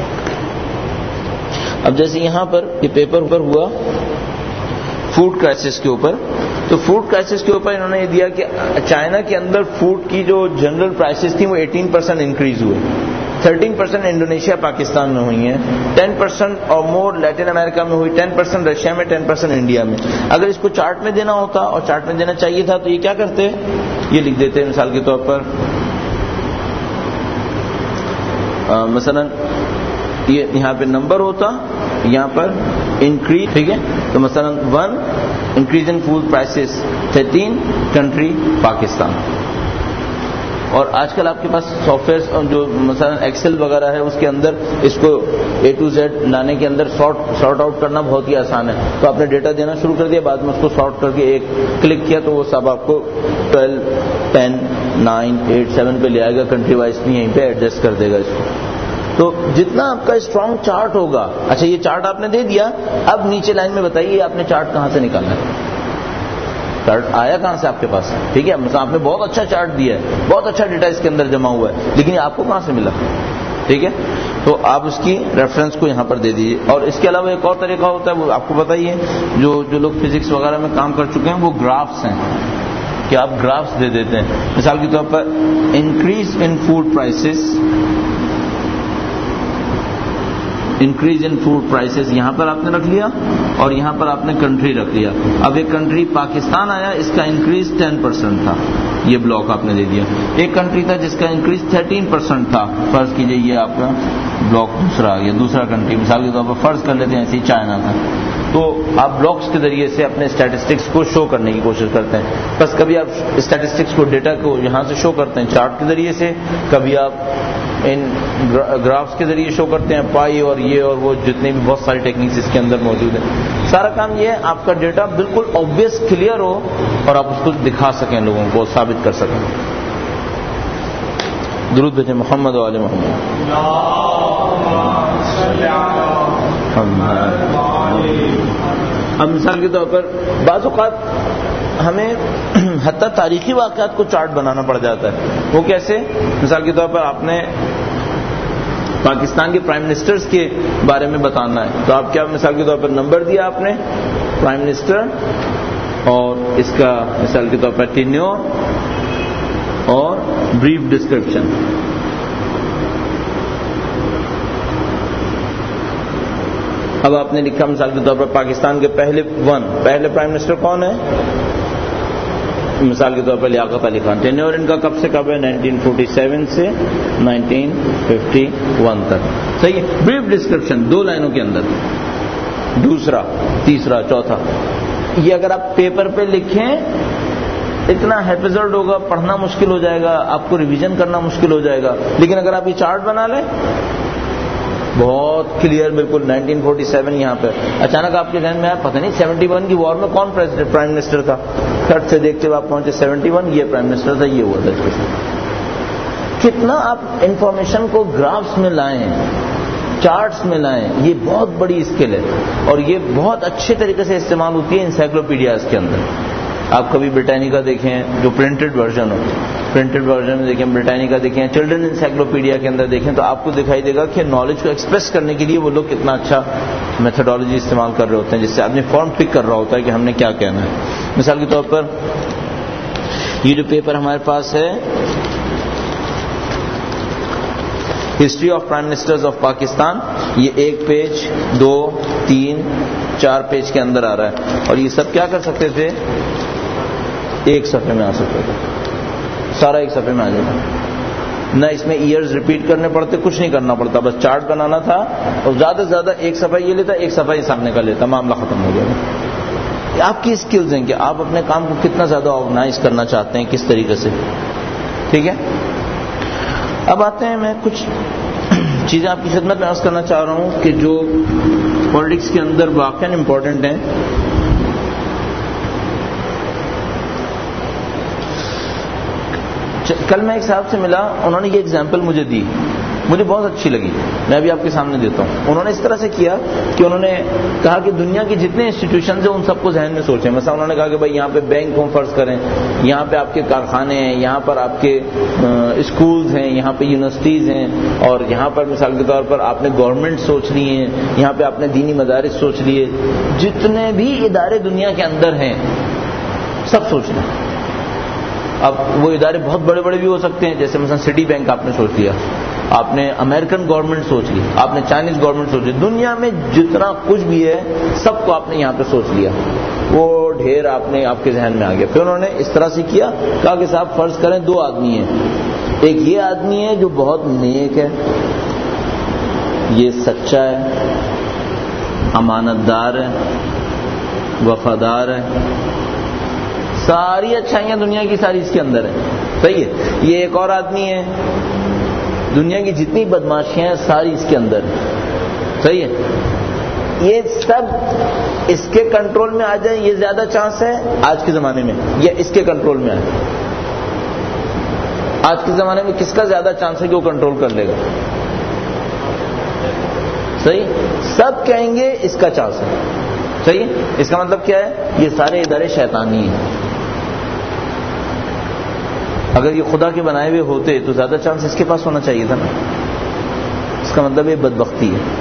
اب جیسے یہاں پر یہ پیپر اوپر ہوا فوڈ کرائسس کے اوپر، تو فوڈ کرائسس کے اوپر انہوں نے یہ دیا کہ چائنا کے اندر فوڈ کی جو جنرل پرائسز تھیں وہ 18% انکریز ہوئے. 13% انڈونیشیا پاکستان میں ہوئی ہیں، 10% اور مور لیٹن امریکہ میں ہوئی، 10% رشیا میں، 10% انڈیا میں. اگر اس کو چارٹ میں دینا ہوتا اور چارٹ میں دینا چاہیے تھا تو یہ کیا کرتے؟ یہ لکھ دیتے. مثال کے طور پر مثلا یہ یہاں پہ نمبر ہوتا، یہاں پر انکریز. ٹھیک ہے. تو مثلا 1 increase in food prices, 13 country Pakistan. اور آج کل آپ کے پاس سافٹ ویئر جو مثلا ایکسل وغیرہ ہے اس کے اندر اس کو A to Z لانے کے اندر سارٹ آؤٹ کرنا بہت ہی آسان ہے. تو آپ نے ڈیٹا دینا شروع کر دیا، بعد میں اس کو سارٹ کر کے ایک کلک کیا تو وہ سب آپ کو 12 10 9 8 7 پہ لے آئے گا، کنٹری وائز بھی یہیں پہ ایڈجسٹ کر دے گا اس کو. تو جتنا آپ کا اسٹرانگ چارٹ ہوگا. اچھا یہ چارٹ آپ نے دے دیا، اب نیچے لائن میں بتائیے آپ نے چارٹ کہاں سے نکالنا ہے، چارٹ آیا کہاں سے آپ کے پاس. ٹھیک ہے. مثلا آپ نے بہت اچھا چارٹ دیا ہے، بہت اچھا ڈیٹا اس کے اندر جمع ہوا ہے، لیکن یہ آپ کو کہاں سے ملا؟ ٹھیک ہے. تو آپ اس کی ریفرنس کو یہاں پر دے دیجیے. اور اس کے علاوہ ایک اور طریقہ ہوتا ہے وہ آپ کو بتائیے، جو لوگ فزکس وغیرہ میں کام کر چکے ہیں وہ گرافس ہیں کہ آپ گرافس دے دیتے ہیں. مثال کے طور پر increase in food prices, increase in food prices یہاں پر آپ نے رکھ لیا اور یہاں پر آپ نے کنٹری رکھ لیا. اب ایک کنٹری پاکستان آیا، اس کا انکریز 10% تھا، یہ بلاک آپ نے دے دیا. ایک کنٹری تھا جس کا انکریز 13% تھا، فرض کیجئے یہ آپ کا بلاک دوسرا یا دوسرا کنٹری. مثال کے طور پر فرض کر لیتے ہیں ایسے ہی چائنا تھا. تو آپ بلاکس کے ذریعے سے اپنے اسٹیٹسٹکس کو شو کرنے کی کوشش کرتے ہیں. بس کبھی آپ اسٹیٹسٹکس کو ڈیٹا کو یہاں سے شو کرتے ہیں چارٹ کے ذریعے سے، کبھی آپ ان گرافس کے ذریعے شو کرتے ہیں، پائی اور یہ اور وہ جتنے بھی بہت ساری ٹیکنیکس اس کے اندر موجود ہیں. سارا کام یہ ہے آپ کا ڈیٹا بالکل آبویس کلیئر ہو اور آپ اس کو دکھا سکیں، لوگوں کو ثابت کر سکیں. درود بھیجیں محمد و آل محمد. اب مثال کے طور پر بعض اوقات ہمیں حتیٰ تاریخی واقعات کو چارٹ بنانا پڑ جاتا ہے. وہ کیسے؟ مثال کے طور پر آپ نے پاکستان کے پرائم منسٹرز کے بارے میں بتانا ہے تو آپ کیا مثال کے طور پر نمبر دیا آپ نے پرائم منسٹر اور اس کا مثال کے طور پر ٹینیور اور بریف ڈسکرپشن. اب آپ نے لکھا مثال کے طور پر پاکستان کے پہلے پرائم منسٹر کون ہے؟ مثال کے طور پر لیاقت علی خان. ٹینیور ان کا کب سے کب ہے؟ 1947 سے 1951 تک. صحیح ہے. بریف ڈسکرپشن 2 لائنوں کے اندر، دوسرا تیسرا چوتھا. یہ اگر آپ پیپر پہ لکھیں اتنا ہیپیزرڈ ہوگا, پڑھنا مشکل ہو جائے گا, آپ کو ریویژن کرنا مشکل ہو جائے گا. لیکن اگر آپ یہ چارٹ بنا لیں بہت کلیئر, بالکل 1947 یہاں پہ اچانک آپ کے ذہن میں آیا پتہ نہیں 71 کی وار میں کون پرائم منسٹر تھا, تھرڈ سے دیکھتے ہوئے آپ پہنچے 71 یہ پرائم منسٹر تھا, یہ ہوا تھا. کتنا آپ انفارمیشن کو گرافس میں لائیں, چارٹس میں لائیں, یہ بہت بڑی اسکل ہے اور یہ بہت اچھے طریقے سے استعمال ہوتی ہے انسائکلوپیڈیاز کے اندر. آپ کبھی برٹینیکا دیکھیں جو پرنٹڈ ورژن ہو, پرنٹڈ ورژن میں دیکھیں, برٹینیکا دیکھیں, چلڈرن انسائکلوپیڈیا کے اندر دیکھیں, تو آپ کو دکھائی دے گا کہ نالج کو ایکسپریس کرنے کے لیے وہ لوگ کتنا اچھا میتھڈالوجی استعمال کر رہے ہوتے ہیں, جس سے آدمی فارم پک کر رہا ہوتا ہے کہ ہم نے کیا کہنا ہے. مثال کے طور پر یہ جو پیپر ہمارے پاس ہے history of prime ministers of Pakistan, یہ 1 پیج 2 3 4 پیج کے اندر آ رہا ہے, اور یہ سب کیا کر سکتے تھے, ایک صفحے میں آ سکتا تھا, سارا ایک صفحے میں آ جاتا, نہ اس میں ایئرز ریپیٹ کرنے پڑتے, کچھ نہیں کرنا پڑتا, بس چارٹ بنانا تھا اور زیادہ سے زیادہ ایک صفحہ یہ لیتا, ایک صفحہ یہ سامنے کا لیتا, معاملہ ختم ہو گیا. یہ آپ کی اسکلز ہیں کہ آپ اپنے کام کو کتنا زیادہ آرگنائز کرنا چاہتے ہیں, کس طریقے سے. ٹھیک ہے, اب آتے ہیں, میں کچھ چیزیں آپ کی خدمت میں عرض کرنا چاہ رہا ہوں کہ جو پالیٹکس کے اندر واقعاً امپورٹنٹ ہیں. کل میں ایک صاحب سے ملا, انہوں نے یہ ایگزامپل مجھے دی, مجھے بہت اچھی لگی, میں ابھی آپ کے سامنے دیتا ہوں. انہوں نے اس طرح سے کیا کہ انہوں نے کہا کہ دنیا کی جتنے انسٹیٹیوشنز ہیں ان سب کو ذہن میں سوچیں. مثلا انہوں نے کہا کہ بھائی یہاں پہ بینک ہوں فرض کریں, یہاں پہ آپ کے کارخانے ہیں, یہاں پر آپ کے اسکولز ہیں, یہاں پہ یونیورسٹیز ہیں, اور یہاں پر مثال کے طور پر آپ نے گورنمنٹ سوچ لی ہیں, یہاں پہ آپ نے دینی مدارس سوچ لیے, جتنے بھی ادارے دنیا کے اندر ہیں سب سوچ لیں. اب وہ ادارے بہت بڑے بڑے بھی ہو سکتے ہیں, جیسے مثلا سٹی بینک آپ نے سوچ لیا, آپ نے امریکن گورنمنٹ سوچ لی, آپ نے چائنیز گورنمنٹ سوچ لی, دنیا میں جتنا کچھ بھی ہے سب کو آپ نے یہاں پہ سوچ لیا, وہ ڈھیر آپ کے ذہن میں آ گیا. پھر انہوں نے اس طرح سے کیا, کہا کہ صاحب فرض کریں 2 آدمی ہیں, ایک یہ آدمی ہے جو بہت نیک ہے, یہ سچا ہے, امانت دار ہے, وفادار ہے, ساری اچھائیاں دنیا کی ساری اس کے اندر ہیں. صحیح ہے. یہ ایک اور آدمی ہے, دنیا کی جتنی بدماشیاں ہیں ساری اس کے اندر ہیں. صحیح ہے. یہ سب اس کے کنٹرول میں آ جائیں, یہ زیادہ چانس ہے آج کے زمانے میں, یا اس کے کنٹرول میں آئے. آج کے زمانے میں کس کا زیادہ چانس ہے کہ وہ کنٹرول کر لے گا؟ صحیح. سب کہیں گے اس کا چانس ہے. صحیح. اس کا مطلب کیا ہے, یہ سارے ادارے شیطانی ہیں. اگر یہ خدا کے بنائے ہوئے ہوتے تو زیادہ چانس اس کے پاس ہونا چاہیے تھا نا. اس کا مطلب یہ بدبختی ہے.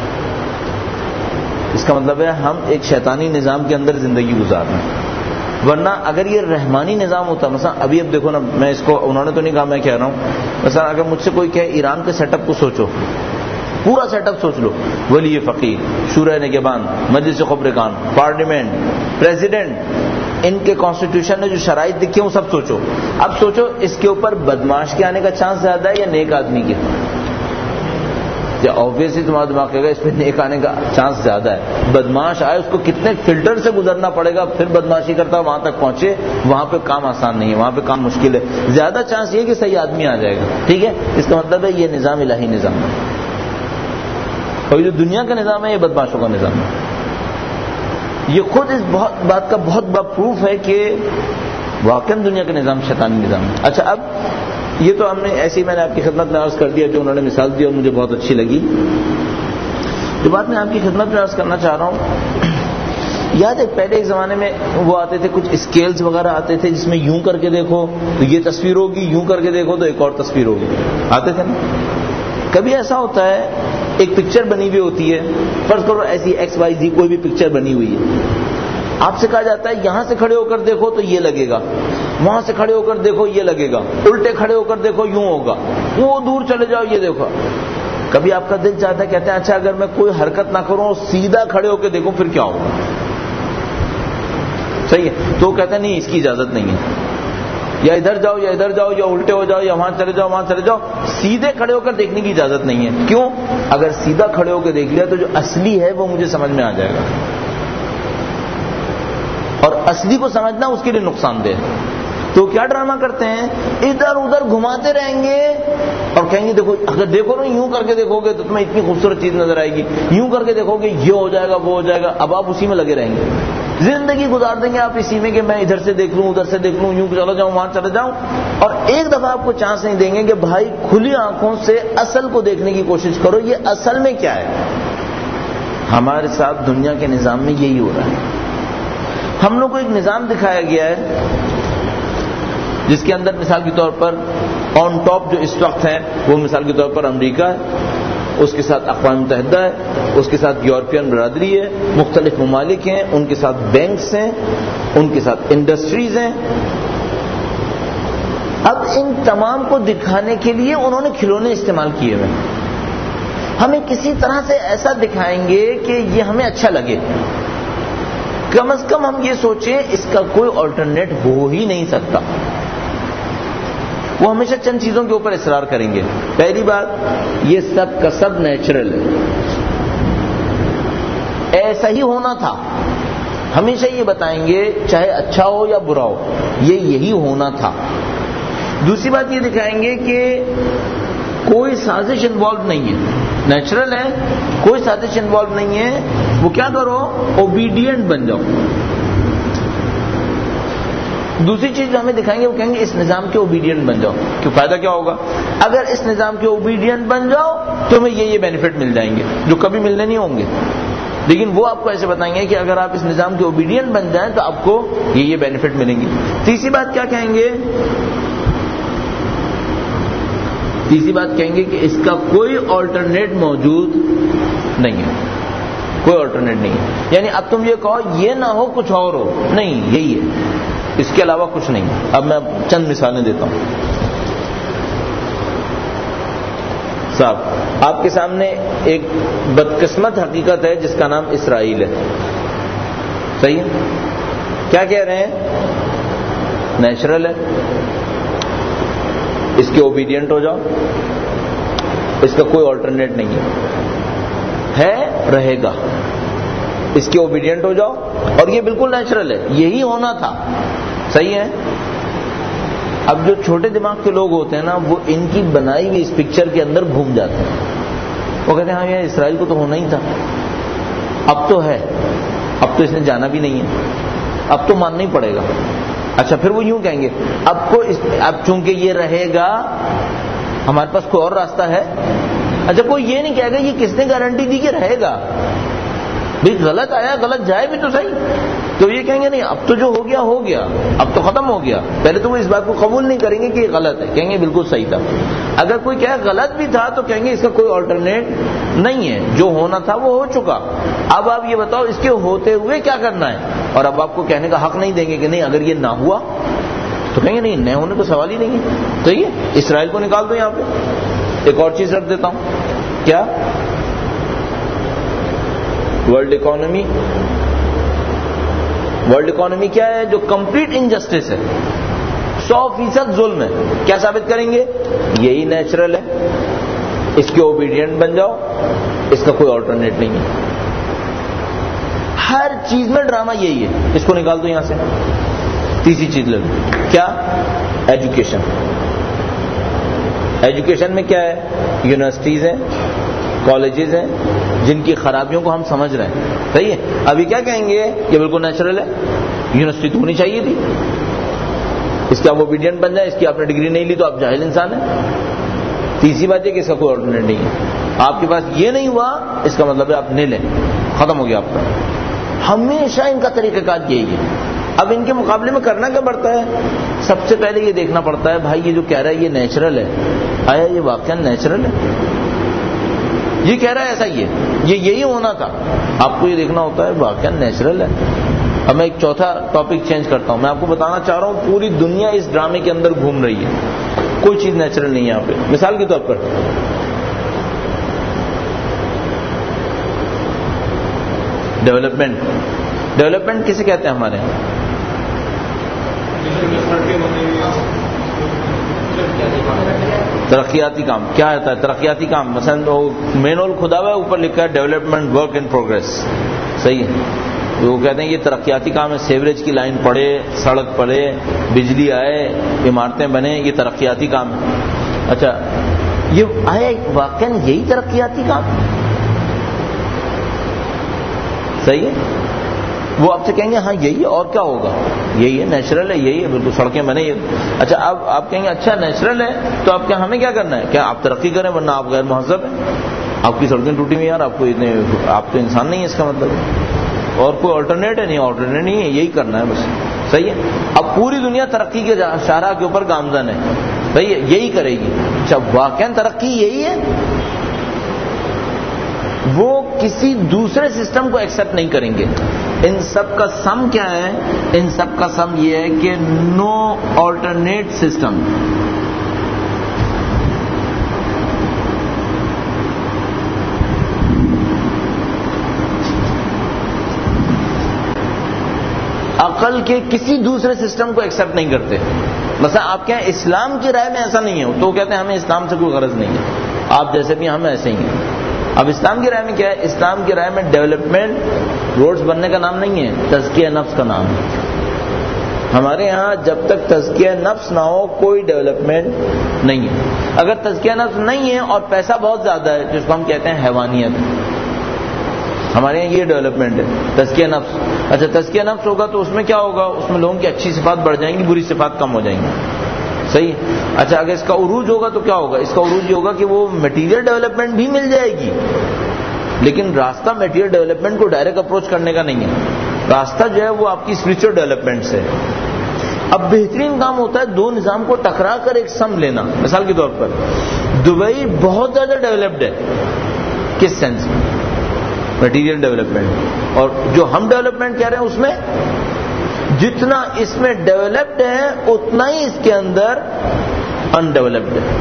اس کا مطلب ہے ہم ایک شیطانی نظام کے اندر زندگی گزار رہے ہیں. ورنہ اگر یہ رحمانی نظام ہوتا, مثلا ابھی اب دیکھو نا, میں اس کو انہوں نے تو نہیں کہا, میں کہہ رہا ہوں, مثلا اگر مجھ سے کوئی کہے ایران کے سیٹ اپ کو سوچو, پورا سیٹ اپ سوچ لو, ولی فقیر, شورا نگہبان, مجلس خبرگان, پارلیمنٹ, پریزیڈنٹ, ان کے کانسٹیٹیوشن نے جو شرائط لکھی ہیں وہ سب سوچو. اب سوچو اس کے اوپر بدماش کے آنے کا چانس زیادہ ہے یا نیک آدمی کے؟ یا آبویسلی تمہارا دماغ کہے گا اس پہ نیک آنے کا چانس زیادہ ہے. بدماش آئے, اس کو کتنے فلٹر سے گزرنا پڑے گا, پھر بدماشی کرتا وہاں تک پہنچے, وہاں پہ کام آسان نہیں ہے, وہاں پہ کام مشکل ہے. زیادہ چانس یہ کہ صحیح آدمی آ جائے گا. ٹھیک ہے. اس کا مطلب ہے یہ نظام الہی نظام ہے, اور جو دنیا کا نظام ہے یہ بدماشوں کا نظام ہے. یہ خود اس بات کا بہت بڑا پروف ہے کہ واقعی دنیا کا نظام شیطانی نظام ہے. اچھا, اب یہ تو ہم نے ایسے ہی میں نے آپ کی خدمت میں عرض کر دیا, جو انہوں نے مثال دی اور مجھے بہت اچھی لگی. جو بات میں آپ کی خدمت میں عرض کرنا چاہ رہا ہوں, یاد ہے پہلے ایک زمانے میں وہ آتے تھے کچھ اسکیلز وغیرہ آتے تھے, جس میں یوں کر کے دیکھو تو یہ تصویر ہوگی, یوں کر کے دیکھو تو ایک اور تصویر ہوگی, آتے تھے نا. کبھی ایسا ہوتا ہے ایک پکچر بنی ہوئی ہوتی ہے, فرض کرو ایسی XYZ کوئی بھی پکچر بنی ہوئی ہے, آپ سے کہا جاتا ہے یہاں سے کھڑے ہو کر دیکھو تو یہ لگے گا, وہاں سے کھڑے ہو کر دیکھو یہ لگے گا, الٹے کھڑے ہو کر دیکھو یوں ہوگا, وہ دور چلے جاؤ یہ دیکھو. کبھی آپ کا دل چاہتا ہے, کہتے ہیں اچھا اگر میں کوئی حرکت نہ کروں اور سیدھا کھڑے ہو کے دیکھو پھر کیا ہوگا؟ صحیح ہے. تو وہ کہتے ہیں نہیں اس کی اجازت نہیں ہے, یا ادھر جاؤ یا ادھر جاؤ, یا الٹے ہو جاؤ, یا وہاں چلے جاؤ وہاں چلے جاؤ, سیدھے کھڑے ہو کر دیکھنے کی اجازت نہیں ہے. کیوں؟ اگر سیدھا کھڑے ہو کے دیکھ لیا تو جو اصلی ہے وہ مجھے سمجھ میں آ جائے گا. اور اصلی کو سمجھنا اس کے لیے نقصان دہ ہے. تو کیا ڈرامہ کرتے ہیں, ادھر ادھر گھماتے رہیں گے اور کہیں گے دیکھو, اگر دیکھو نا یوں کر کے دیکھو گے تو تمہیں اتنی خوبصورت چیز نظر آئے گی, یوں کر کے دیکھو گے یہ ہو جائے گا وہ ہو جائے گا. اب آپ اسی میں لگے رہیں گے, زندگی گزار دیں گے آپ اسی میں کہ میں ادھر سے دیکھ لوں ادھر سے دیکھ لوں, یوں چلا جاؤں وہاں چلا جاؤں, اور ایک دفعہ آپ کو چانس نہیں دیں گے کہ بھائی کھلی آنکھوں سے اصل کو دیکھنے کی کوشش کرو, یہ اصل میں کیا ہے. ہمارے ساتھ دنیا کے نظام میں یہی ہو رہا ہے. ہم لوگ کو ایک نظام دکھایا گیا ہے جس کے اندر مثال کے طور پر آن ٹاپ جو اس وقت ہے وہ مثال کے طور پر امریکہ ہے, اس کے ساتھ اقوام متحدہ ہے, اس کے ساتھ یورپین برادری ہے, مختلف ممالک ہیں, ان کے ساتھ بینکس ہیں, ان کے ساتھ انڈسٹریز ہیں. اب ان تمام کو دکھانے کے لیے انہوں نے کھلونے استعمال کیے ہوئے. ہمیں کسی طرح سے ایسا دکھائیں گے کہ یہ ہمیں اچھا لگے. کم از کم ہم یہ سوچیں اس کا کوئی آلٹرنیٹ ہو ہی نہیں سکتا. وہ ہمیشہ چند چیزوں کے اوپر اصرار کریں گے. پہلی بات, یہ سب کا سب نیچرل ہے, ایسا ہی ہونا تھا. ہمیشہ یہ بتائیں گے چاہے اچھا ہو یا برا ہو, یہ یہی ہونا تھا. دوسری بات یہ دکھائیں گے کہ کوئی سازش انوالو نہیں ہے, نیچرل ہے, کوئی سازش انوالو نہیں ہے. وہ کیا کرو, اوبیڈینٹ بن جاؤ. دوسری چیز جو ہمیں دکھائیں گے وہ کہیں گے اس نظام کے اوبیڈینٹ بن جاؤ. کیوں, فائدہ کیا ہوگا؟ اگر اس نظام کے اوبیڈینٹ بن جاؤ تو تمہیں یہ بینیفٹ مل جائیں گے جو کبھی ملنے نہیں ہوں گے. لیکن وہ آپ کو ایسے بتائیں گے کہ اگر آپ اس نظام کے اوبیڈینٹ بن جائیں تو آپ کو یہ بینیفٹ ملیں گے. تیسری بات کیا کہیں گے؟ تیسری بات کہیں گے کہ اس کا کوئی آلٹرنیٹ موجود نہیں ہے, کوئی آلٹرنیٹ نہیں ہے. یعنی اب تم یہ کہو یہ نہ ہو کچھ اور ہو, نہیں یہی ہے, اس کے علاوہ کچھ نہیں. اب میں چند مثالیں دیتا ہوں. صاحب, آپ کے سامنے ایک بدقسمت حقیقت ہے جس کا نام اسرائیل ہے. صحیح ہے؟ کیا کہہ رہے ہیں؟ نیچرل ہے, اس کے اوبیڈینٹ ہو جاؤ, اس کا کوئی آلٹرنیٹ نہیں ہے, رہے گا, اس کے اوبیڈینٹ ہو جاؤ, اور یہ بالکل نیچرل ہے, یہی ہونا تھا. صحیح ہے؟ اب جو چھوٹے دماغ کے لوگ ہوتے ہیں نا, وہ ان کی بنائی ہوئی اس پکچر کے اندر گھوم جاتے ہیں. وہ کہتے ہیں ہاں یار اسرائیل کو تو ہونا ہی تھا, اب تو ہے, اب تو اس نے جانا بھی نہیں ہے, اب تو ماننا ہی پڑے گا. اچھا, پھر وہ یوں کہیں گے اب چونکہ یہ رہے گا ہمارے پاس کوئی اور راستہ ہے. اچھا, کوئی یہ نہیں کہے گا یہ کس نے گارنٹی دی کہ رہے گا. بھئی غلط آیا, غلط جائے بھی تو صحیح. تو یہ کہیں گے نہیں, اب تو جو ہو گیا ہو گیا, اب تو ختم ہو گیا. پہلے تو وہ اس بات کو قبول نہیں کریں گے کہ یہ غلط ہے, کہیں گے بالکل صحیح تھا. اگر کوئی کہے غلط بھی تھا تو کہیں گے اس کا کوئی آلٹرنیٹ نہیں ہے, جو ہونا تھا وہ ہو چکا. اب آپ یہ بتاؤ اس کے ہوتے ہوئے کیا کرنا ہے. اور اب آپ کو کہنے کا حق نہیں دیں گے کہ نہیں اگر یہ نہ ہوا تو کہیں گے نہیں, نہ ہونے کا سوال ہی نہیں ہے. تو یہ اسرائیل کو نکال دو یہاں پہ. ایک اور چیز رکھ دیتا ہوں. کیا؟ World economy. ورلڈ اکانومی کیا ہے؟ جو کمپلیٹ انجسٹس ہے, 100% ظلم ہے. کیا ثابت کریں گے؟ یہی نیچرل ہے, اس کے اوبیڈینٹ بن جاؤ, اس کا کوئی آلٹرنیٹ نہیں ہے. ہر چیز میں ڈرامہ یہی ہے, اس کو نکال دو یہاں سے. تیسری چیز لے لو. کیا؟ ایجوکیشن. ایجوکیشن میں کیا ہے؟ یونیورسٹیز ہیں, کالجز ہیں جن کی خرابیوں کو ہم سمجھ رہے ہیں. صحیح ہے؟ ابھی کیا کہیں گے؟ یہ بالکل نیچرل ہے, یونیورسٹی تو ہونی چاہیے تھی, اس کے آپ اوبیڈینٹ بن جائیں, اس کی آپ نے ڈگری نہیں لی تو آپ جاہل انسان ہیں. تیسری بات ہے کہ اس کا کوئی آلٹرنیٹ نہیں ہے. آپ کے پاس یہ نہیں ہوا اس کا مطلب ہے آپ نہیں لیں, ختم ہو گیا آپ کا. ہمیشہ ان کا طریقہ کار یہی ہے. اب ان کے مقابلے میں کرنا کیا پڑتا ہے؟ سب سے پہلے یہ دیکھنا پڑتا ہے بھائی یہ جو کہہ رہا ہے یہ نیچرل ہے, آیا یہ واقعا نیچرل ہے؟ یہ کہہ رہا ہے ایسا ہی ہے, یہ یہی ہونا تھا. آپ کو یہ دیکھنا ہوتا ہے واقعا نیچرل ہے. اب میں ایک چوتھا ٹاپک چینج کرتا ہوں. میں آپ کو بتانا چاہ رہا ہوں پوری دنیا اس ڈرامے کے اندر گھوم رہی ہے, کوئی چیز نیچرل نہیں ہے یہاں پہ. مثال کے طور پر ڈیولپمنٹ کسے کہتے ہیں ہمارے یہاں؟ ترقیاتی کام. کیا ہوتا ہے ترقیاتی کام؟ مثلا مین ہول کھدا ہوا ہے, اوپر لکھا ہے ڈیولپمنٹ ورک ان پروگرس. صحیح ہے, وہ کہتے ہیں یہ ترقیاتی کام ہے، سیوریج کی لائن پڑے، سڑک پڑے، بجلی آئے، عمارتیں بنے، یہ ترقیاتی کام ہے. اچھا یہ آیا واقعاً یہی ترقیاتی کام صحیح ہے؟ وہ آپ سے کہیں گے ہاں یہی ہے، اور کیا ہوگا، یہی ہے، نیچرل ہے، یہی ہے، بالکل سڑکیں بنے. اچھا اب آپ کہیں گے اچھا نیچرل ہے تو آپ کیا ہمیں کیا کرنا ہے؟ کیا آپ ترقی کریں ورنہ آپ غیر مہذب ہیں؟ آپ کی سڑکیں ٹوٹی ہوئی یار، آپ کو اتنے، آپ تو انسان نہیں ہے اس کا مطلب، اور کوئی آلٹرنیٹ ہے نہیں، آلٹرنیٹ نہیں ہے، یہی کرنا ہے بس. صحیح ہے. اب پوری دنیا ترقی کے شاہراہ کے اوپر گامزن ہے، صحیح ہے، یہی کرے گی. اچھا واقعاً ترقی یہی ہے؟ وہ کسی دوسرے سسٹم کو ایکسپٹ نہیں کریں گے. ان سب کا سم کیا ہے؟ ان سب کا سم یہ ہے کہ نو آلٹرنیٹ سسٹم. عقل کے کسی دوسرے سسٹم کو ایکسپٹ نہیں کرتے. مثلا آپ کہیں اسلام کی رائے میں ایسا نہیں ہے تو وہ کہتے ہیں ہمیں اسلام سے کوئی غرض نہیں ہے، آپ جیسے بھی ہم ایسے ہی ہیں. اب اسلام کی رائے میں کیا ہے؟ اسلام کی رائے میں ڈیولپمنٹ روڈز بننے کا نام نہیں ہے، تزکیہ نفس کا نام ہے. ہمارے ہاں جب تک تزکیہ نفس نہ ہو کوئی ڈیولپمنٹ نہیں ہے. اگر تزکیہ نفس نہیں ہے اور پیسہ بہت زیادہ ہے جس کو ہم کہتے ہیں حیوانیت، ہمارے یہاں یہ ڈیولپمنٹ ہے تزکیہ نفس. اچھا تزکیہ نفس ہوگا تو اس میں کیا ہوگا؟ اس میں لوگوں کی اچھی صفات بڑھ جائیں گی، بری صفات کم ہو جائیں گی. صحیح. اچھا اگر اس کا عروج ہوگا تو کیا ہوگا؟ اس کا عروج یہ ہوگا کہ وہ میٹیریل ڈیولپمنٹ بھی مل جائے گی، لیکن راستہ میٹیریل ڈیولپمنٹ کو ڈائریکٹ اپروچ کرنے کا نہیں ہے، راستہ جو ہے وہ آپ کی اسپرچل ڈیولپمنٹ سے. اب بہترین کام ہوتا ہے دو نظام کو ٹکرا کر ایک سم لینا. مثال کے طور پر دبئی بہت زیادہ ڈیولپڈ ہے، کس سینس میں؟ Material development. اور جو ہم ڈیولپمنٹ کہہ رہے ہیں اس میں جتنا اس میں ڈیولپڈ ہے اتنا ہی اس کے اندر انڈیولپڈ ہے.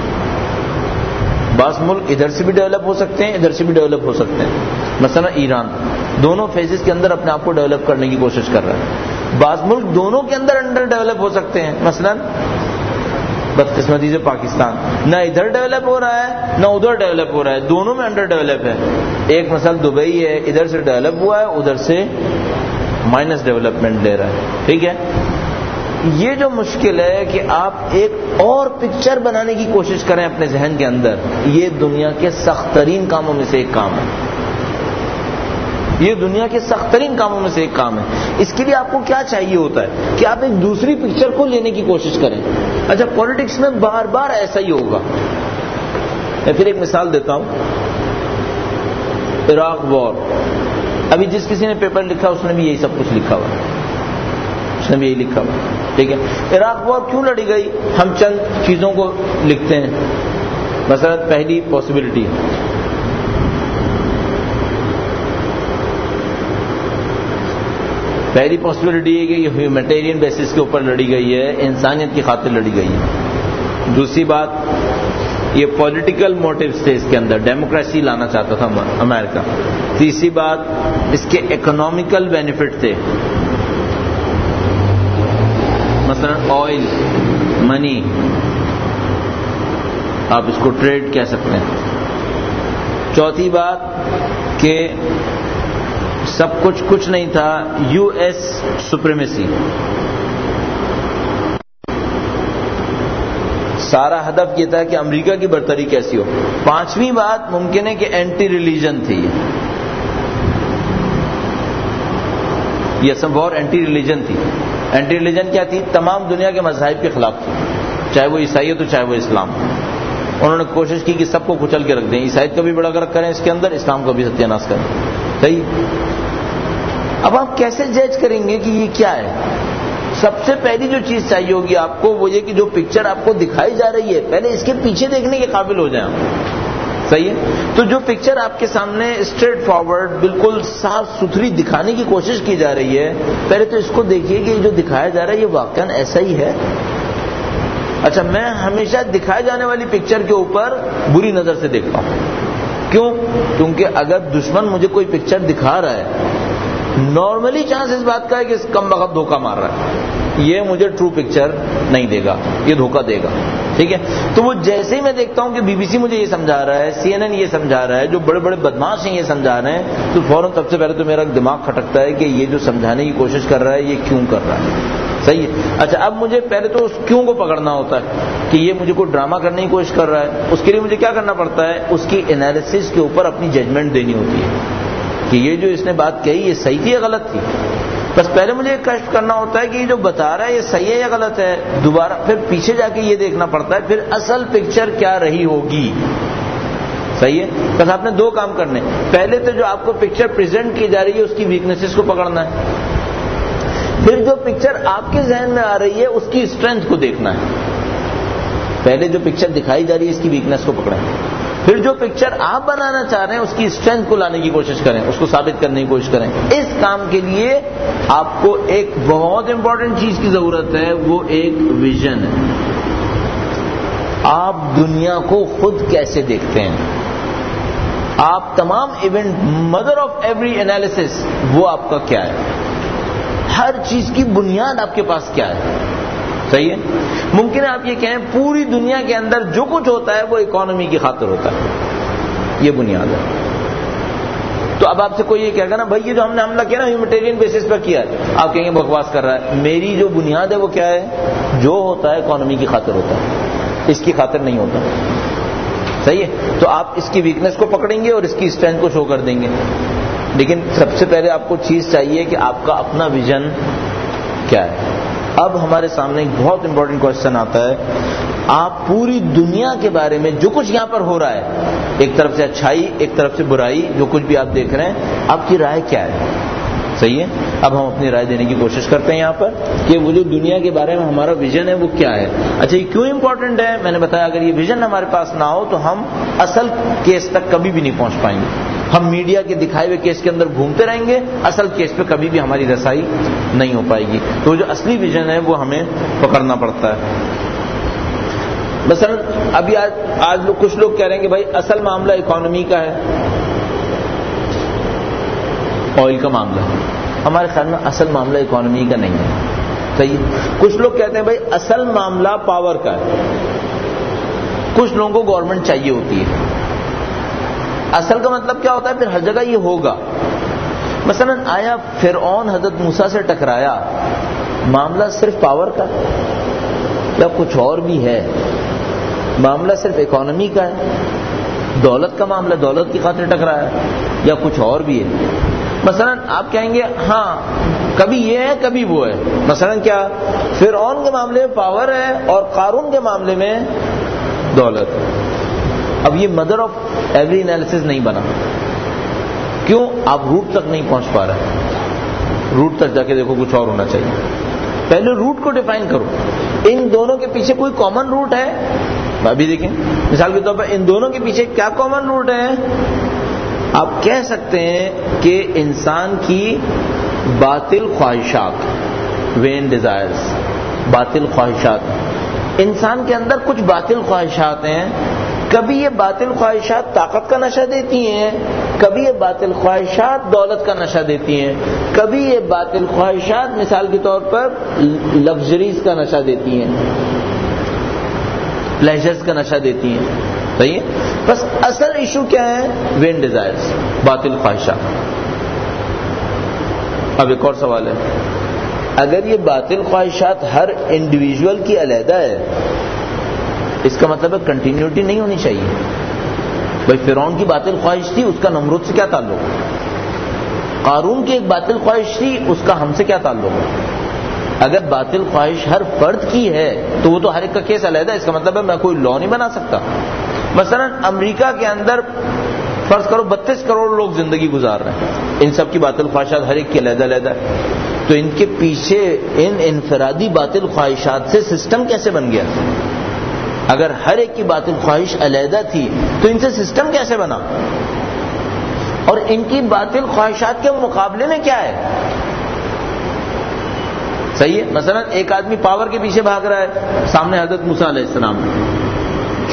بعض ملک ادھر سے بھی ڈیولپ ہو سکتے ہیں، ادھر سے بھی ڈیولپ ہو سکتے ہیں. مثلا ایران دونوں فیزز کے اندر اپنے آپ کو ڈیولپ کرنے کی کوشش کر رہا ہے. بعض ملک دونوں کے اندر انڈر ڈیولپ ہو سکتے ہیں. مثلا بدقسمتی سے پاکستان نہ ادھر ڈیولپ ہو رہا ہے نہ ادھر ڈیولپ ہو رہا ہے، دونوں میں انڈر ڈیولپ ہے. ایک مثلا دبئی ہے، ادھر سے ڈیولپ ہوا ہے، ادھر سے مائنس ڈیولپمنٹ لے رہا ہے. ٹھیک ہے. یہ جو مشکل ہے کہ آپ ایک اور پکچر بنانے کی کوشش کریں اپنے ذہن کے اندر، یہ دنیا کے سخت ترین کاموں میں سے ایک کام ہے. یہ دنیا کے سخت ترین کاموں میں سے ایک کام ہے. اس کے لیے آپ کو کیا چاہیے ہوتا ہے کہ آپ ایک دوسری پکچر کو لینے کی کوشش کریں. اچھا پولیٹکس میں بار بار ایسا ہی ہوگا. میں پھر ایک مثال دیتا ہوں. عراق وار، ابھی جس کسی نے پیپر لکھا اس نے بھی یہی سب کچھ لکھا ہوا، اس نے بھی یہی لکھا ہوا. ٹھیک ہے. عراق وار کیوں لڑی گئی؟ ہم چند چیزوں کو لکھتے ہیں. مثلا پہلی پاسبلٹی، پہلی پاسبلٹی ہے کہ یہ ہیومینٹیرین بیسس کے اوپر لڑی گئی ہے، انسانیت کی خاطر لڑی گئی ہے. دوسری بات یہ پولیٹیکل موٹیوز تھے اس کے اندر، ڈیموکریسی لانا چاہتا تھا امریکہ. تیسری بات اس کے اکنامیکل بینیفٹ تھے، مثلا آئل، منی، آپ اس کو ٹریڈ کہہ سکتے ہیں. چوتھی بات کہ سب کچھ نہیں تھا، یو ایس سپریمیسی. سارا ہدف یہ تھا کہ امریکہ کی برتری کیسی ہو. پانچویں بات ممکن ہے کہ اینٹی ریلیجن تھی. یہ سب وار اینٹی ریلیجن تھی. اینٹی ریلیجن کیا تھی؟ تمام دنیا کے مذاہب کے خلاف تھی، چاہے وہ عیسائیت ہو چاہے وہ اسلام. انہوں نے کوشش کی کہ سب کو کچل کے رکھ دیں، عیسائیت کا بھی بڑا غرق کریں اس کے اندر، اسلام کا بھی ستیہ ناش کریں. صحیح. اب آپ کیسے جج کریں گے کہ یہ کیا ہے؟ سب سے پہلی جو چیز چاہیے ہوگی آپ کو وہ یہ کہ جو پکچر آپ کو دکھائی جا رہی ہے پہلے اس کے پیچھے دیکھنے کے قابل ہو جائیں. صحیح ہے. تو جو پکچر آپ کے سامنے اسٹریٹ فارورڈ بالکل صاف ستھری دکھانے کی کوشش کی جا رہی ہے، پہلے تو اس کو دیکھیے کہ یہ جو دکھایا جا رہا ہے یہ واقعاً ایسا ہی ہے. اچھا میں ہمیشہ دکھائے جانے والی پکچر کے اوپر بری نظر سے دیکھتا ہوں. کیوں؟ کیونکہ اگر دشمن مجھے کوئی پکچر دکھا رہا ہے، نارملی چانس اس بات کا ہے کہ اس کم بخت دھوکہ مار رہا ہے. یہ مجھے ٹرو پکچر نہیں دے گا، یہ دھوکہ دے گا. ٹھیک ہے. تو وہ جیسے ہی میں دیکھتا ہوں کہ BBC مجھے یہ سمجھا رہا ہے، CNN یہ سمجھا رہا ہے، جو بڑے بڑے بدماش ہیں یہ سمجھا رہے ہیں، تو فوراً سب سے پہلے تو میرا دماغ کھٹکتا ہے کہ یہ جو سمجھانے کی کوشش کر رہا ہے یہ کیوں کر رہا ہے. صحیح ہے. اچھا، اب مجھے پہلے تو اس کیوں کو پکڑنا ہوتا ہے کہ یہ مجھے کوئی ڈرامہ کرنے کی کوشش کر رہا ہے. اس کے لیے مجھے کیا کرنا پڑتا ہے؟ اس کی انالیسس کے اوپر اپنی ججمنٹ دینی ہوتی ہے کہ یہ جو اس نے بات کہی یہ صحیح تھی یا غلط تھی. بس پہلے مجھے یہ کشف کرنا ہوتا ہے کہ یہ جو بتا رہا ہے یہ صحیح ہے یا غلط ہے. دوبارہ پھر پیچھے جا کے یہ دیکھنا پڑتا ہے پھر اصل پکچر کیا رہی ہوگی. صحیح ہے. بس آپ نے دو کام کرنے. پہلے تو جو آپ کو پکچر پریزنٹ کی جا رہی ہے اس کی ویکنیسز کو پکڑنا ہے. پھر جو پکچر آپ کے ذہن میں آ رہی ہے اس کی اسٹرینتھ کو دیکھنا ہے. پہلے جو پکچر دکھائی جا رہی ہے اس کی ویکنیس کو پکڑیں. پھر جو پکچر آپ بنانا چاہ رہے ہیں اس کی اسٹرینتھ کو لانے کی کوشش کریں، اس کو ثابت کرنے کی کوشش کریں. اس کام کے لیے آپ کو ایک بہت امپورٹنٹ چیز کی ضرورت ہے، وہ ایک ویژن ہے. آپ دنیا کو خود کیسے دیکھتے ہیں؟ آپ تمام event, mother of every analysis, وہ آپ کا کیا ہے؟ ہر چیز کی بنیاد آپ کے پاس کیا ہے؟ صحیح ہے. ممکن ہے آپ یہ کہیں پوری دنیا کے اندر جو کچھ ہوتا ہے وہ اکانومی کی خاطر ہوتا ہے، یہ بنیاد ہے. تو اب آپ سے کوئی یہ کہے گا نا بھائی یہ جو ہم نے حملہ کیا نا ہیومینٹیرین بیسس پر کیا ہے، آپ کہیں گے بکواس کر رہا ہے. میری جو بنیاد ہے وہ کیا ہے؟ جو ہوتا ہے اکانومی کی خاطر ہوتا ہے، اس کی خاطر نہیں ہوتا. صحیح ہے. تو آپ اس کی ویکنیس کو پکڑیں گے اور اس کی اسٹرینتھ کو شو کر دیں گے. لیکن سب سے پہلے آپ کو چیز چاہیے کہ آپ کا اپنا ویژن کیا ہے. اب ہمارے سامنے ایک بہت امپورٹنٹ کوشچن آتا ہے. آپ پوری دنیا کے بارے میں جو کچھ یہاں پر ہو رہا ہے، ایک طرف سے اچھائی ایک طرف سے برائی، جو کچھ بھی آپ دیکھ رہے ہیں، آپ کی رائے کیا ہے؟ صحیح ہے. اب ہم اپنی رائے دینے کی کوشش کرتے ہیں یہاں پر کہ وہ جو دنیا کے بارے میں ہمارا ویژن ہے وہ کیا ہے. اچھا، یہ کیوں امپورٹنٹ ہے؟ میں نے بتایا اگر یہ ویژن ہمارے پاس نہ ہو تو ہم اصل کیس تک کبھی بھی نہیں پہنچ پائیں گے. ہم میڈیا کے دکھائے ہوئے کیس کے اندر گھومتے رہیں گے، اصل کیس پہ کبھی بھی ہماری رسائی نہیں ہو پائے گی. تو جو اصلی ویژن ہے وہ ہمیں پکڑنا پڑتا ہے. مثلا ابھی آج کچھ لوگ کہہ رہے ہیں کہ بھائی اصل معاملہ اکانومی کا ہے، آئل کا معاملہ. ہمارے خیال میں اصل معاملہ اکانومی کا نہیں ہے. صحیح. کچھ لوگ کہتے ہیں بھائی اصل معاملہ پاور کا ہے. کچھ لوگوں کو گورنمنٹ چاہیے ہوتی ہے. اصل کا مطلب کیا ہوتا ہے؟ پھر ہر جگہ یہ ہوگا. مثلا آیا فرعون حضرت موسیٰ سے ٹکرایا، معاملہ صرف پاور کا یا کچھ اور بھی ہے؟ معاملہ صرف اکانومی کا ہے، دولت کا معاملہ، دولت کی خاطر ٹکرایا، یا کچھ اور بھی ہے؟ مثلا آپ کہیں گے ہاں کبھی یہ ہے کبھی وہ ہے. مثلا کیا؟ فرعون کے معاملے میں پاور ہے اور قارون کے معاملے میں دولت. اب یہ مدر آف ایوری انالیسس نہیں بنا. کیوں؟ آپ روٹ تک نہیں پہنچ پا رہے. روٹ تک جا کے دیکھو کچھ اور ہونا چاہیے. پہلے روٹ کو ڈیفائن کرو. ان دونوں کے پیچھے کوئی کامن روٹ ہے؟ ابھی دیکھیں مثال کے طور پر ان دونوں کے پیچھے کیا کامن روٹ ہے؟ آپ کہہ سکتے ہیں کہ انسان کی باطل خواہشات، وین ڈیزائرز، باطل خواہشات. انسان کے اندر کچھ باطل خواہشات ہیں. کبھی یہ باطل خواہشات طاقت کا نشہ دیتی ہیں، کبھی یہ باطل خواہشات دولت کا نشہ دیتی ہیں، کبھی یہ باطل خواہشات مثال کے طور پر لگژریز کا نشہ دیتی ہیں، پلیجرز کا نشہ دیتی ہیں. صحیح ہے. بس اصل ایشو کیا ہے؟ وین ڈیزائرز، باطل خواہشات. اب ایک اور سوال ہے، اگر یہ باطل خواہشات ہر انڈیویجول کی علیحدہ ہے، اس کا مطلب ہے کنٹینیوٹی نہیں ہونی چاہیے. بھائی فرعون کی باطل خواہش تھی، اس کا نمرود سے کیا تعلق؟ قارون کی ایک باطل خواہش تھی، اس کا ہم سے کیا تعلق؟ اگر باطل خواہش ہر فرد کی ہے تو وہ تو ہر ایک کا کیس علیحدہ ہے. اس کا مطلب ہے میں کوئی لا نہیں بنا سکتا. مثلا امریکہ کے اندر فرض کرو 32 کروڑ لوگ زندگی گزار رہے ہیں، ان سب کی باطل خواہشات ہر ایک کی علیحدہ علیحدہ ہے. تو ان کے پیچھے ان انفرادی باطل خواہشات سے سسٹم کیسے بن گیا؟ اگر ہر ایک کی باطل خواہش علیحدہ تھی تو ان سے سسٹم کیسے بنا؟ اور ان کی باطل خواہشات کے مقابلے میں کیا ہے؟ صحیح ہے. مثلا ایک آدمی پاور کے پیچھے بھاگ رہا ہے، سامنے حضرت موسیٰ علیہ السلام.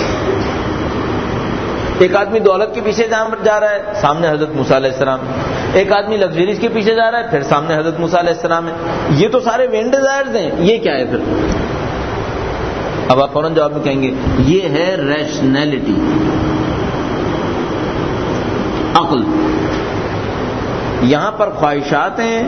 ایک آدمی دولت کے پیچھے جا رہا ہے، سامنے حضرت موسیٰ علیہ السلام. ایک آدمی لگژریز کے پیچھے جا رہا ہے، پھر سامنے حضرت موسیٰ علیہ السلام ہے. یہ تو سارے وین ڈیزائرز ہیں، یہ کیا ہے پھر؟ اب آپ فوراً جواب میں کہیں گے یہ ہے ریشنلٹی، عقل. یہاں پر خواہشات ہیں.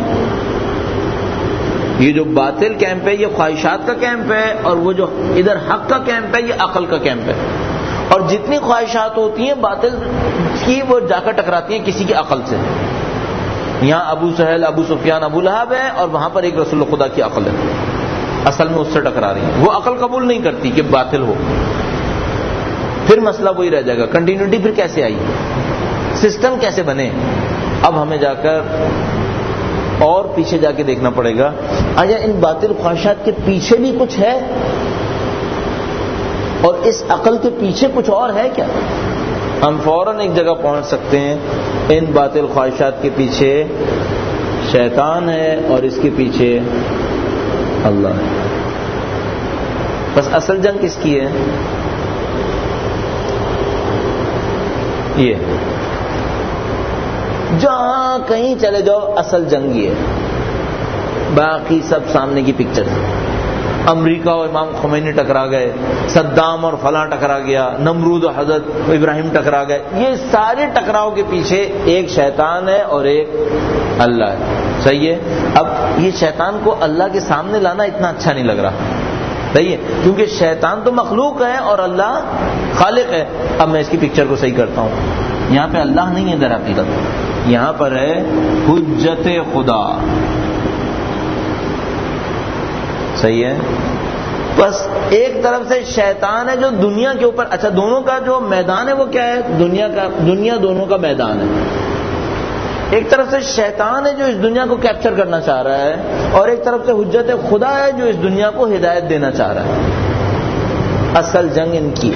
یہ جو باطل کیمپ ہے یہ خواہشات کا کیمپ ہے، اور وہ جو ادھر حق کا کیمپ ہے یہ عقل کا کیمپ ہے. اور جتنی خواہشات ہوتی ہیں باطل کی وہ جا کر ٹکراتی ہیں کسی کی عقل سے. یہاں ابو سہل، ابو سفیان، ابو لہب ہے، اور وہاں پر ایک رسول خدا کی عقل ہے، اصل میں اس سے ٹکرا رہی ہیں. وہ عقل قبول نہیں کرتی کہ باطل ہو. پھر مسئلہ وہی رہ جائے گا. کنٹینیوٹی پھر کیسے آئی؟ سسٹم کیسے بنے؟ اب ہمیں جا کر اور پیچھے جا کے دیکھنا پڑے گا آیا ان باطل خواہشات کے پیچھے بھی کچھ ہے، اور اس عقل کے پیچھے کچھ اور ہے کیا؟ ہم فوراً ایک جگہ پہنچ سکتے ہیں. ان باطل خواہشات کے پیچھے شیطان ہے اور اس کے پیچھے اللہ ہے. بس اصل جنگ کس کی ہے؟ یہ جہاں کہیں چلے جاؤ اصل جنگ یہ ہے. باقی سب سامنے کی پکچر ہے. امریکہ اور امام خمینی ٹکرا گئے، صدام اور فلاں ٹکرا گیا، نمرود اور حضرت ابراہیم ٹکرا گئے. یہ سارے ٹکراؤ کے پیچھے ایک شیطان ہے اور ایک اللہ ہے. صحیح ہے. اب یہ شیطان کو اللہ کے سامنے لانا اتنا اچھا نہیں لگ رہا. صحیح ہے، کیونکہ شیطان تو مخلوق ہے اور اللہ خالق ہے. اب میں اس کی پکچر کو صحیح کرتا ہوں. یہاں پہ اللہ نہیں ہے در حقیقت، یہاں پر ہے حجت خدا. صحیح ہے. بس ایک طرف سے شیطان ہے جو دنیا کے اوپر، اچھا دونوں کا جو میدان ہے وہ کیا ہے؟ دنیا دونوں کا میدان ہے. ایک طرف سے شیطان ہے جو اس دنیا کو کیپچر کرنا چاہ رہا ہے، اور ایک طرف سے حجت خدا ہے جو اس دنیا کو ہدایت دینا چاہ رہا ہے. اصل جنگ ان کی.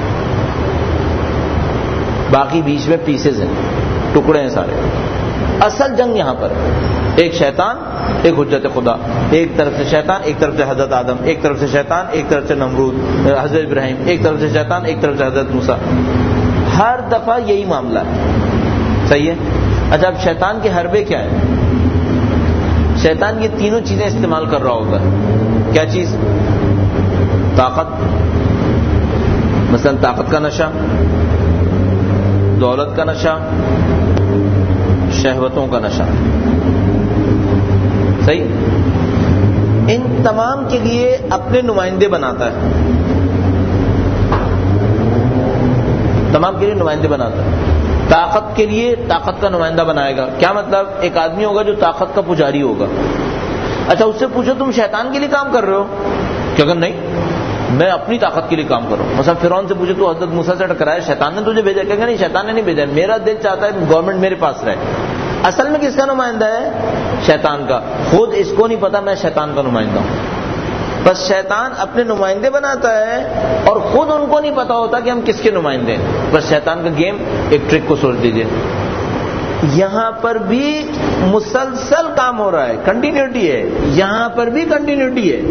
باقی بیچ میں پیسز ہیں، ٹکڑے ہیں سارے. اصل جنگ یہاں پر ایک شیطان، ایک حجت خدا. ایک طرف سے شیطان، ایک طرف سے حضرت آدم. ایک طرف سے شیطان، ایک طرف سے نمرود حضرت ابراہیم. ایک طرف سے شیطان، ایک طرف سے حضرت موسیٰ. ہر دفعہ یہی معاملہ ہے. صحیح ہے. اچھا اب شیطان کے حربے کیا ہے؟ شیطان یہ تینوں چیزیں استعمال کر رہا ہوتا ہے. کیا چیز؟ طاقت، مثلا طاقت کا نشہ، دولت کا نشہ، شہوتوں کا نشہ. صحیح. ان تمام کے لیے اپنے نمائندے بناتا ہے. تمام کے لیے نمائندے بناتا ہے. طاقت کے لیے طاقت کا نمائندہ بنائے گا. کیا مطلب؟ ایک آدمی ہوگا جو طاقت کا پجاری ہوگا. اچھا اس سے پوچھو تم شیطان کے لیے کام کر رہے ہو؟ کہ اگر نہیں میں اپنی طاقت کے لیے کام کر رہا ہوں. مثلا فرعون سے پوچھو تو حضرت موسیٰ سے ٹکرایا، شیطان نے تجھے بھیجا؟ کہ نہیں شیطان نے نہیں بھیجا، میرا دل چاہتا ہے گورنمنٹ میرے پاس رہے. اصل میں کس کا نمائندہ ہے؟ شیطان کا. خود اس کو نہیں پتا میں شیطان کا نمائندہ ہوں. بس شیطان اپنے نمائندے بناتا ہے اور خود ان کو نہیں پتا ہوتا کہ ہم کس کے نمائندے ہیں. بس شیطان کا گیم. ایک ٹرک کو سوچ دیجئے، یہاں پر بھی مسلسل کام ہو رہا ہے، کنٹینیوٹی ہے. یہاں پر بھی کنٹینیوٹی ہے.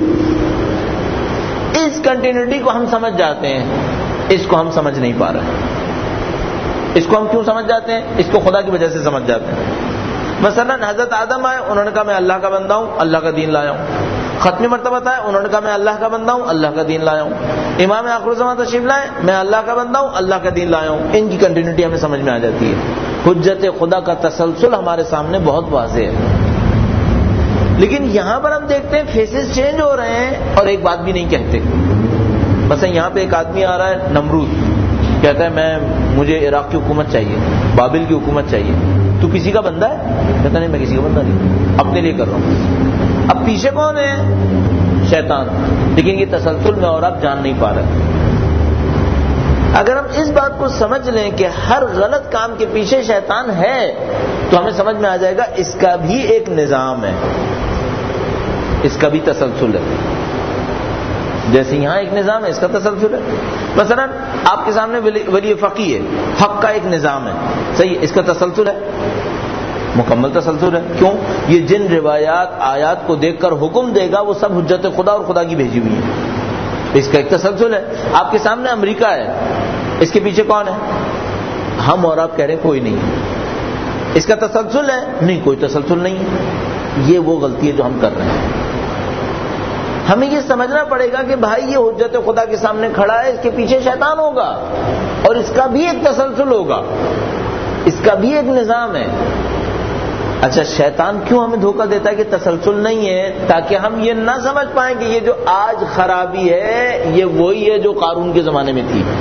اس کنٹینیوٹی کو ہم سمجھ جاتے ہیں، اس کو ہم سمجھ نہیں پا رہے. اس کو ہم کیوں سمجھ جاتے ہیں؟ اس کو خدا کی وجہ سے سمجھ جاتے ہیں. مثلا حضرت آدم آئے، انہوں نے کہا میں اللہ کا بندہ ہوں، اللہ کا دین لایا ہوں. ختمی مرتبہ آئے، انہوں نے کہا میں اللہ کا بندہ ہوں، اللہ کا دین لایا ہوں. امام آخر الزمان تشریف لائے، میں اللہ کا بندہ ہوں، اللہ کا دین لایا ہوں. ان کی کنٹینیوٹی ہمیں سمجھ میں آ جاتی ہے. حجت خدا کا تسلسل ہمارے سامنے بہت واضح ہے. لیکن یہاں پر ہم دیکھتے ہیں فیسز چینج ہو رہے ہیں اور ایک بات بھی نہیں کہتے. مثلا یہاں پہ ایک آدمی آ رہا ہے نمرود، کہتا ہے مجھے عراق کی حکومت چاہیے، بابل کی حکومت چاہیے. تو کسی کا بندہ ہے؟ کہتا نہیں میں کسی کا بندہ نہیں، اپنے لیے کر رہا ہوں. اب پیچھے کون ہے؟ شیطان. لیکن یہ تسلسل میں اور آپ جان نہیں پا رہے. اگر ہم اس بات کو سمجھ لیں کہ ہر غلط کام کے پیچھے شیطان ہے تو ہمیں سمجھ میں آ جائے گا اس کا بھی ایک نظام ہے، اس کا بھی تسلسل ہے. جیسے یہاں ایک نظام ہے، اس کا تسلسل ہے. مثلا آپ کے سامنے ولی فقی ہے، حق کا ایک نظام ہے. صحیح، اس کا تسلسل ہے، مکمل تسلسل ہے. کیوں؟ یہ جن روایات آیات کو دیکھ کر حکم دے گا وہ سب حجت خدا اور خدا کی بھیجی ہوئی ہے. اس کا ایک تسلسل ہے. آپ کے سامنے امریکہ ہے، اس کے پیچھے کون ہے؟ ہم اور آپ کہہ رہے ہیں کوئی نہیں. اس کا تسلسل ہے؟ نہیں، کوئی تسلسل نہیں ہے. یہ وہ غلطی ہے جو ہم کر رہے ہیں. ہمیں یہ سمجھنا پڑے گا کہ بھائی یہ حجت خدا کے سامنے کھڑا ہے، اس کے پیچھے شیطان ہوگا اور اس کا بھی ایک تسلسل ہوگا، اس کا بھی ایک نظام ہے. اچھا، شیطان کیوں ہمیں دھوکہ دیتا ہے کہ تسلسل نہیں ہے؟ تاکہ ہم یہ نہ سمجھ پائیں کہ یہ جو آج خرابی ہے یہ وہی ہے جو قارون کے زمانے میں تھی.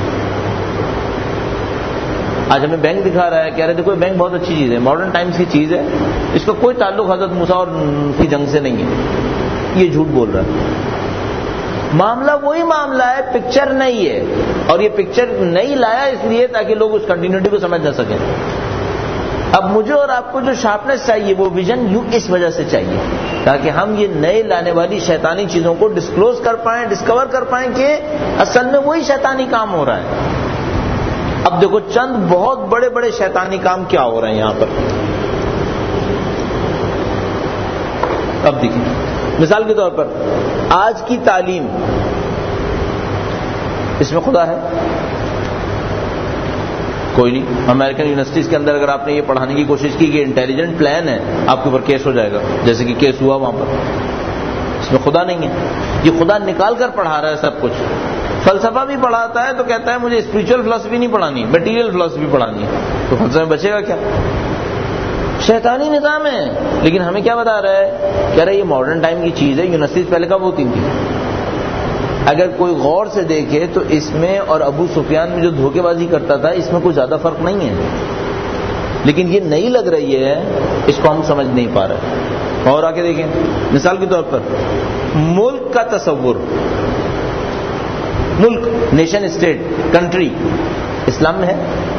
آج ہمیں بینک دکھا رہا ہے، کہہ رہے دیکھو بینک بہت اچھی چیز ہے، ماڈرن ٹائمز کی چیز ہے، اس کا کوئی تعلق حضرت موسیٰ اور کی جنگ سے نہیں ہے. یہ جھوٹ بول رہا ہے. معاملہ وہی معاملہ ہے، پکچر نہیں ہے. اور یہ پکچر نہیں لایا اس لیے تاکہ لوگ اس کنٹینیوٹی کو سمجھ نہ سکیں. اب مجھے اور آپ کو جو شارپنیس چاہیے وہ ویژن یوں اس وجہ سے چاہیے تاکہ ہم یہ نئے لانے والی شیطانی چیزوں کو ڈسکلوز کر پائیں، ڈسکور کر پائیں کہ اصل میں وہی شیطانی کام ہو رہا ہے. اب دیکھو چند بہت بڑے بڑے شیطانی کام کیا ہو رہے ہیں یہاں پر. اب دیکھیں، مثال کے طور پر آج کی تعلیم، اس میں خدا ہے؟ کوئی نہیں. امریکن یونیورسٹیز کے اندر اگر آپ نے یہ پڑھانے کی کوشش کی کہ انٹیلیجنٹ پلان ہے، آپ کے اوپر کیس ہو جائے گا، جیسے کہ کیس ہوا وہاں پر. اس میں خدا نہیں ہے. یہ خدا نکال کر پڑھا رہا ہے سب کچھ. فلسفہ بھی پڑھاتا ہے تو کہتا ہے مجھے اسپریچول فلسفی نہیں پڑھانی، میٹیریل فلسفی پڑھانی ہے. تو فلسفے میں بچے گا کیا؟ شیطانی نظام ہے. لیکن ہمیں کیا بتا رہا ہے؟ کہہ رہا ہے یہ ماڈرن ٹائم کی چیز ہے، یونیورسٹیز پہلے کب ہوتی تھی؟ اگر کوئی غور سے دیکھے تو اس میں اور ابو سفیان میں جو دھوکے بازی کرتا تھا اس میں کوئی زیادہ فرق نہیں ہے. لیکن یہ نہیں لگ رہی ہے، اس کو ہم سمجھ نہیں پا رہے. اور آگے دیکھیں، مثال کے طور پر ملک کا تصور، ملک، نیشن اسٹیٹ، کنٹری، اسلام میں ہے؟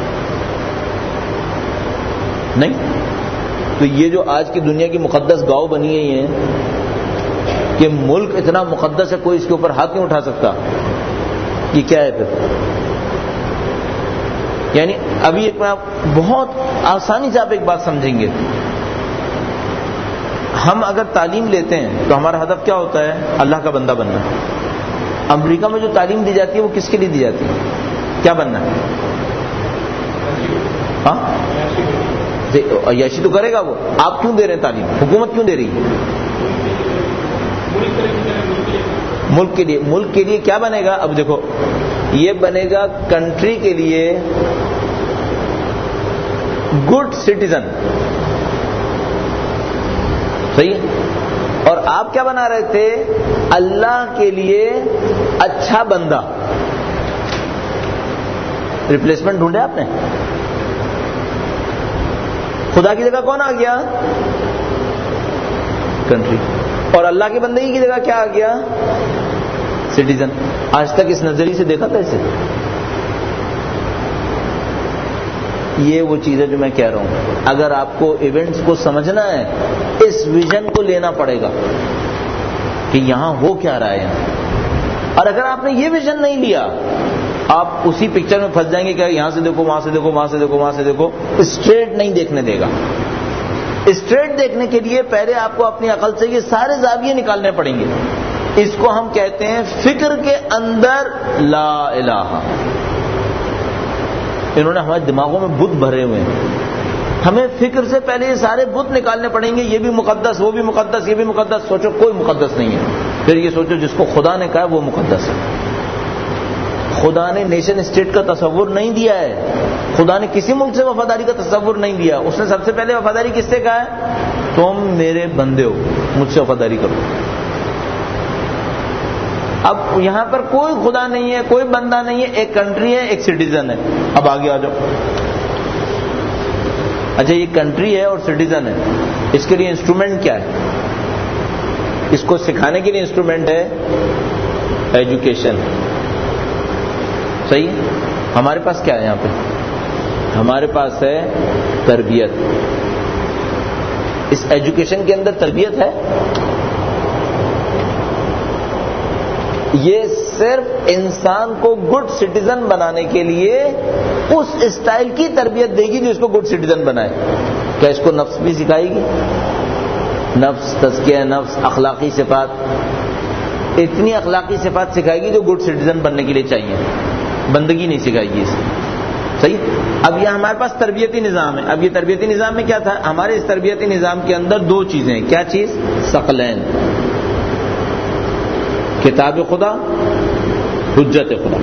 نہیں. تو یہ جو آج کی دنیا کی مقدس گاؤں بنی ہوئی ہیں کہ ملک اتنا مقدس ہے کوئی اس کے اوپر ہاتھ نہیں اٹھا سکتا، یہ کیا ہے پھر؟ یعنی ابھی ایک میں آپ بہت آسانی سے آپ ایک بات سمجھیں گے. ہم اگر تعلیم لیتے ہیں تو ہمارا ہدف کیا ہوتا ہے؟ اللہ کا بندہ بننا. امریکہ میں جو تعلیم دی جاتی ہے وہ کس کے لیے دی جاتی ہے؟ کیا بننا ہے؟ ہاں، عیاشی تو کرے گا وہ. آپ کیوں دے رہے ہیں تعلیم؟ حکومت کیوں دے رہی ہے؟ ملک کے لیے. ملک کے لیے کیا بنے گا؟ اب دیکھو، یہ بنے گا کنٹری کے لیے گڈ سٹیزن، صحیح ہے. اور آپ کیا بنا رہے تھے؟ اللہ کے لیے اچھا بندہ. ریپلیسمنٹ ڈھونڈے آپ نے. خدا کی جگہ کون آ گیا؟ کنٹری. اور اللہ کی بندگی کی جگہ کیا آ گیا؟ سٹیزن. آج تک اس نظریے سے دیکھا تھا اسے؟ یہ وہ چیز ہے جو میں کہہ رہا ہوں. اگر آپ کو ایونٹس کو سمجھنا ہے اس ویژن کو لینا پڑے گا کہ یہاں ہو کیا رہا ہے. اور اگر آپ نے یہ ویژن نہیں لیا آپ اسی پکچر میں پھنس جائیں گے کہ یہاں سے دیکھو، وہاں سے دیکھو، وہاں سے دیکھو، وہاں سے دیکھو. اسٹریٹ نہیں دیکھنے دے گا. اسٹریٹ دیکھنے کے لیے پہلے آپ کو اپنی عقل سے یہ سارے زاویے نکالنے پڑیں گے. اس کو ہم کہتے ہیں فکر کے اندر لا الہ. انہوں نے ہمارے دماغوں میں بت بھرے ہوئے ہیں. ہمیں فکر سے پہلے یہ سارے بت نکالنے پڑیں گے. یہ بھی مقدس، وہ بھی مقدس، یہ بھی مقدس. سوچو کوئی مقدس نہیں ہے. پھر یہ سوچو جس کو خدا نے کہا وہ مقدس ہے. خدا نے نیشن اسٹیٹ کا تصور نہیں دیا ہے. خدا نے کسی ملک سے وفاداری کا تصور نہیں دیا. اس نے سب سے پہلے وفاداری کس سے کہا ہے؟ تم میرے بندے ہو، مجھ سے وفاداری کرو. اب یہاں پر کوئی خدا نہیں ہے، کوئی بندہ نہیں ہے، ایک کنٹری ہے، ایک سٹیزن ہے. اب آگے آ جاؤ. اچھا، یہ کنٹری ہے اور سٹیزن ہے، اس کے لیے انسٹرومنٹ کیا ہے؟ اس کو سکھانے کے لیے انسٹرومنٹ ہے ایجوکیشن. صحیح. ہمارے پاس کیا ہے یہاں پہ؟ ہمارے پاس ہے تربیت. اس ایجوکیشن کے اندر تربیت ہے. یہ صرف انسان کو گڈ سٹیزن بنانے کے لیے اس اسٹائل کی تربیت دے گی جو اس کو گڈ سٹیزن بنائے. کیا اس کو نفس بھی سکھائے گی؟ نفس، تزکیہ نفس، اخلاقی صفات، اتنی اخلاقی صفات سکھائے گی جو گڈ سٹیزن بننے کے لیے چاہیے. بندگی نہیں سکھائے گی اسے. صحیح. اب یہ ہمارے پاس تربیتی نظام ہے. اب یہ تربیتی نظام میں کیا تھا؟ ہمارے اس تربیتی نظام کے اندر دو چیزیں ہیں. کیا چیز؟ ثقلین، کتاب خدا، حجت خدا.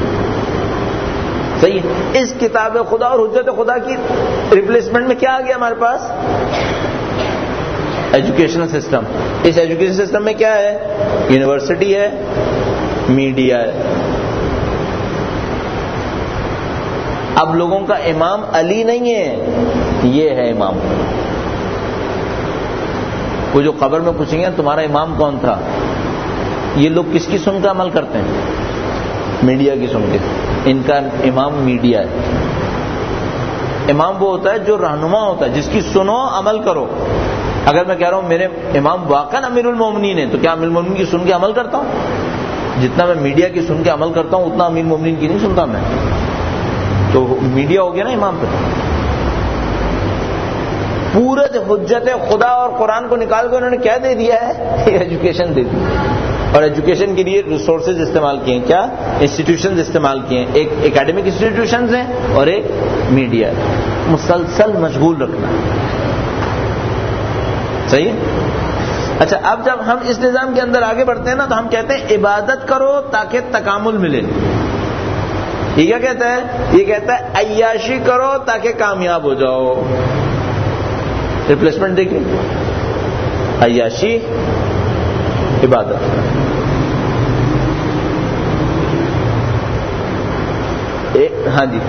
صحیح. اس کتاب خدا اور حجت خدا کی ریپلیسمنٹ میں کیا آ گیا ہمارے پاس؟ Educational system. اس ایجوکیشن سسٹم میں کیا ہے؟ یونیورسٹی ہے، میڈیا ہے. اب لوگوں کا امام علی نہیں ہے، یہ ہے امام. وہ جو قبر میں پوچھیں گے تمہارا امام کون تھا، یہ لوگ کس کی سن کر عمل کرتے ہیں؟ میڈیا کی سن کے. ان کا امام میڈیا ہے. امام وہ ہوتا ہے جو رہنما ہوتا ہے، جس کی سنو عمل کرو. اگر میں کہہ رہا ہوں میرے امام واقعا امیر المومنین ہے، تو کیا امیر المومنین کی سن کے عمل کرتا ہوں؟ جتنا میں میڈیا کی سن کے عمل کرتا ہوں اتنا امیر المومنین کی نہیں سنتا میں. تو میڈیا ہو گیا نا امام پہ. پورے حجت خدا اور قرآن کو نکال کے انہوں نے کیا دے دیا ہے؟ ایجوکیشن دے دی. اور ایجوکیشن کے لیے ریسورسز استعمال کیے ہیں. کیا؟ انسٹیٹیوشنز استعمال کیے ہیں. ایک اکیڈمک انسٹیٹیوشنز ہیں اور ایک میڈیا ہے. مسلسل مشغول رکھنا. صحیح ہے. اچھا، اب جب ہم اس نظام کے اندر آگے بڑھتے ہیں نا تو ہم کہتے ہیں عبادت کرو تاکہ تکامل ملے. یہ کیا کہتا ہے؟ یہ کہتا ہے عیاشی کرو تاکہ کامیاب ہو جاؤ. ریپلیسمنٹ دیکھیے، عیاشی، عبادت. ہاں جی.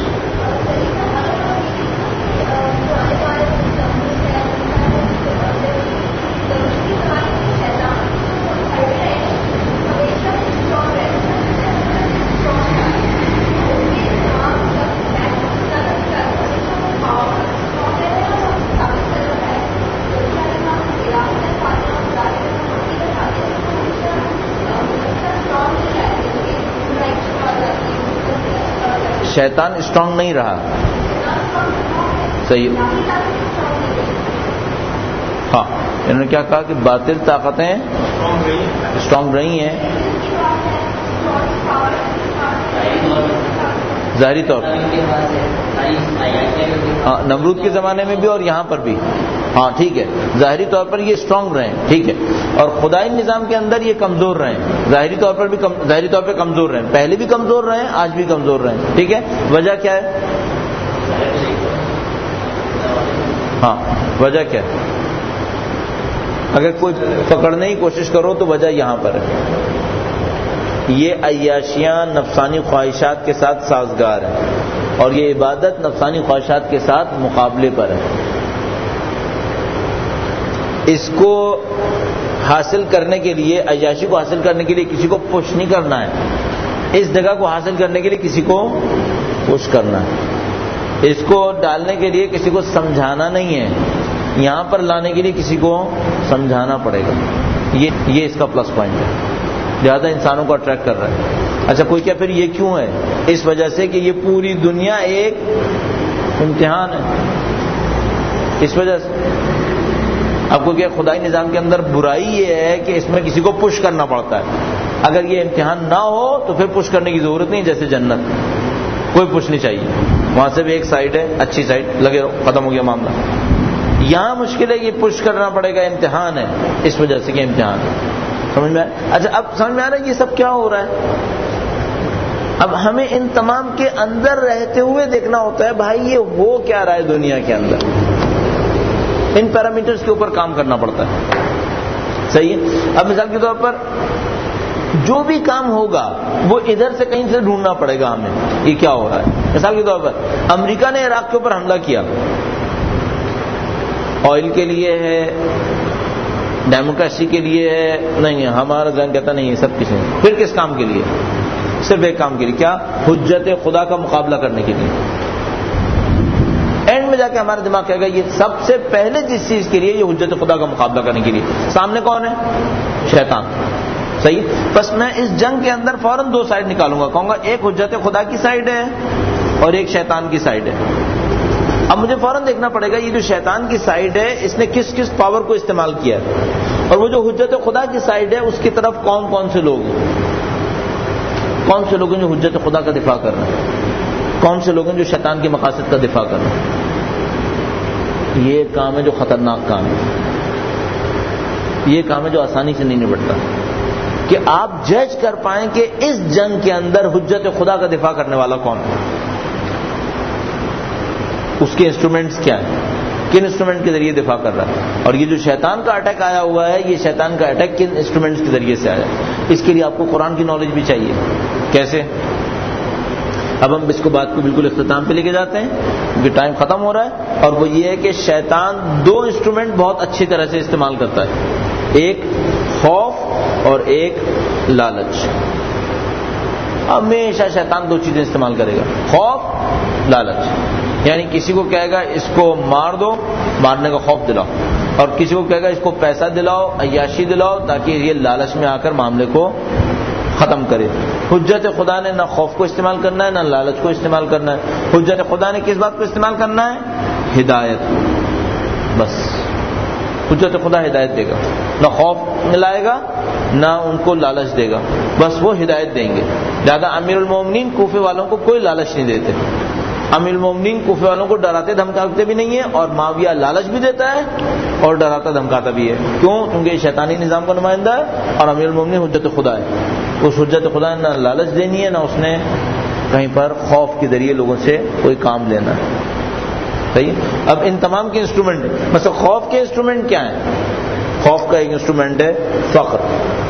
شیطان اسٹرانگ نہیں رہا. صحیح. ہاں، انہوں نے کیا کہا کہ باطل طاقتیں اسٹرانگ رہی ہیں ظاہری طور پر. ہاں، نمرود کے زمانے میں بھی اور یہاں پر بھی. ہاں ٹھیک ہے، ظاہری طور پر یہ اسٹرانگ رہے ہیں. ٹھیک ہے. اور خدائی نظام کے اندر یہ کمزور رہے ہیں. ظاہری طور پر بھی ظاہری طور پہ کمزور رہے ہیں. پہلے بھی کمزور رہے ہیں، آج بھی کمزور رہے ہیں. ٹھیک ہے. وجہ کیا ہے؟ ہاں، وجہ کیا ہے؟ اگر کوئی پکڑنے کی کوشش کرو تو وجہ یہاں پر ہے. یہ عیاشیاں نفسانی خواہشات کے ساتھ سازگار ہیں اور یہ عبادت نفسانی خواہشات کے ساتھ مقابلے پر ہے. اس کو حاصل کرنے کے لیے، عیاشی کو حاصل کرنے کے لیے کسی کو پش نہیں کرنا ہے. اس جگہ کو حاصل کرنے کے لیے کسی کو پش کرنا ہے. اس کو ڈالنے کے لیے کسی کو سمجھانا نہیں ہے. یہاں پر لانے کے لیے کسی کو سمجھانا پڑے گا. یہ اس کا پلس پوائنٹ ہے. زیادہ انسانوں کو اٹریکٹ کر رہا ہے. اچھا، کوئی کیا پھر یہ کیوں ہے؟ اس وجہ سے کہ یہ پوری دنیا ایک امتحان ہے. اس وجہ سے آپ کو کیا خدائی نظام کے اندر برائی یہ ہے کہ اس میں کسی کو پش کرنا پڑتا ہے. اگر یہ امتحان نہ ہو تو پھر پش کرنے کی ضرورت نہیں. جیسے جنت، کوئی پش نہیں چاہیے. وہاں سے بھی ایک سائڈ ہے، اچھی سائڈ، لگے رہو، ختم ہو گیا معاملہ. یہاں مشکل ہے، یہ پش کرنا پڑے گا، امتحان ہے. اس وجہ سے کہ امتحان ہے. سمجھ میں آیا؟ اچھا، اب سمجھ میں آ رہا ہے یہ سب کیا ہو رہا ہے. اب ہمیں ان تمام کے اندر رہتے ہوئے دیکھنا ہوتا ہے بھائی یہ ہو کیا رہا ہے دنیا کے اندر. ان پیرامیٹرز کے اوپر کام کرنا پڑتا ہے. صحیح ہے. اب مثال کے طور پر جو بھی کام ہوگا وہ ادھر سے کہیں سے ڈھونڈنا پڑے گا ہمیں یہ کیا ہو رہا ہے. مثال کے طور پر امریکہ نے عراق کے اوپر حملہ کیا، آئل کے لیے ہے، ڈیموکریسی کے لیے ہے؟ نہیں. ہمارا ذہن کہتا نہیں، یہ سب کس نے. پھر کس کام کے لیے؟ صرف ایک کام کے لیے. کیا؟ حجت خدا کا مقابلہ کرنے کے لیے. اینڈ میں جا کے ہمارا دماغ کہے گا یہ سب سے پہلے جس چیز کے لیے، یہ حجت خدا کا مقابلہ کرنے کے لیے. سامنے کون ہے؟ شیطان. صحیح. بس میں اس جنگ کے اندر فوراً دو سائڈ نکالوں گا. کہوں گا ایک حجت خدا کی سائڈ ہے اور ایک شیطان کی سائڈ ہے. اب مجھے فوراً دیکھنا پڑے گا یہ جو شیطان کی سائڈ ہے اس نے کس کس پاور کو استعمال کیا ہے، اور وہ جو حجت خدا کی سائڈ ہے اس کی طرف کون کون سے لوگ ہیں، کون سے لوگ ہیں جو حجت خدا کا دفاع کر رہے ہیں. کون سے لوگ ہیں جو شیطان کے مقاصد کا دفاع کر رہے ہیں؟ یہ ایک کام ہے جو خطرناک کام ہے، یہ کام ہے جو آسانی سے نہیں نبٹتا، کہ آپ جج کر پائیں کہ اس جنگ کے اندر حجت خدا کا دفاع کرنے والا کون ہے، اس کے انسٹرومنٹس کیا ہیں، کن انسٹرومنٹ کے ذریعے دفاع کر رہا ہے، اور یہ جو شیطان کا اٹیک آیا ہوا ہے، یہ شیطان کا اٹیک کن انسٹرومنٹس کے ذریعے سے آیا ہے۔ اس کے لیے آپ کو قرآن کی نالج بھی چاہیے۔ کیسے؟ اب ہم اس کو بات کو بالکل اختتام پہ لے کے جاتے ہیں کیونکہ ٹائم ختم ہو رہا ہے، اور وہ یہ ہے کہ شیطان دو انسٹرومنٹ بہت اچھی طرح سے استعمال کرتا ہے، ایک خوف اور ایک لالچ۔ ہمیشہ شیطان دو چیزیں استعمال کرے گا، خوف، لالچ۔ یعنی کسی کو کہے گا اس کو مار دو، مارنے کا خوف دلاؤ، اور کسی کو کہے گا اس کو پیسہ دلاؤ، عیاشی دلاؤ، تاکہ یہ لالچ میں آ کر معاملے کو ختم کرے۔ حجت خدا نے نہ خوف کو استعمال کرنا ہے نہ لالچ کو استعمال کرنا ہے۔ حجت خدا نے کس بات کو استعمال کرنا ہے؟ ہدایت۔ بس حجت خدا ہدایت دے گا، نہ خوف ملائے گا نہ ان کو لالچ دے گا، بس وہ ہدایت دیں گے۔ لہذا امیر المومنین کوفے والوں کو کوئی لالچ نہیں دیتے، امیر المومنین کوفے والوں کو ڈراتے دھمکاتے بھی نہیں ہیں، اور معاویہ لالچ بھی دیتا ہے اور ڈراتا دھمکاتا بھی ہے۔ کیوں؟ کیونکہ یہ شیطانی نظام کا نمائندہ ہے اور امیر المومنین حجت خدا ہے۔ اس حجت خدا نے نہ لالچ دینی ہے، نہ اس نے کہیں پر خوف کے ذریعے لوگوں سے کوئی کام لینا ہے۔ صحیح؟ اب ان تمام کے انسٹرومنٹ، مثلا خوف کے انسٹرومنٹ کیا ہیں؟ خوف کا ایک انسٹرومنٹ ہے فقر،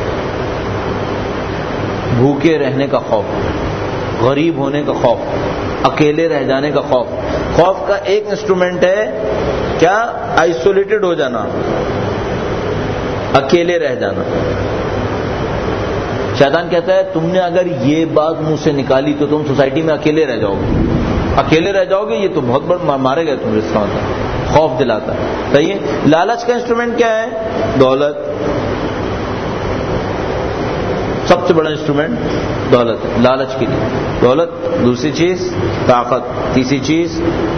بھوکے رہنے کا خوف، غریب ہونے کا خوف، اکیلے رہ جانے کا خوف۔ خوف کا ایک انسٹرومنٹ ہے کیا؟ آئسولیٹڈ ہو جانا، اکیلے رہ جانا۔ شیطان کہتا ہے تم نے اگر یہ بات منہ سے نکالی تو تم سوسائٹی میں اکیلے رہ جاؤ گے، اکیلے رہ جاؤ گے، یہ تو بہت بڑا مارے گئے تم، اس کا مطلب خوف دلاتا ہے۔ صحیح ہے؟ لالچ کا انسٹرومنٹ کیا ہے؟ دولت۔ سب سے بڑا انسٹرومنٹ دولت ہے لالچ کے لیے۔ دولت، دوسری چیز طاقت، تیسری چیز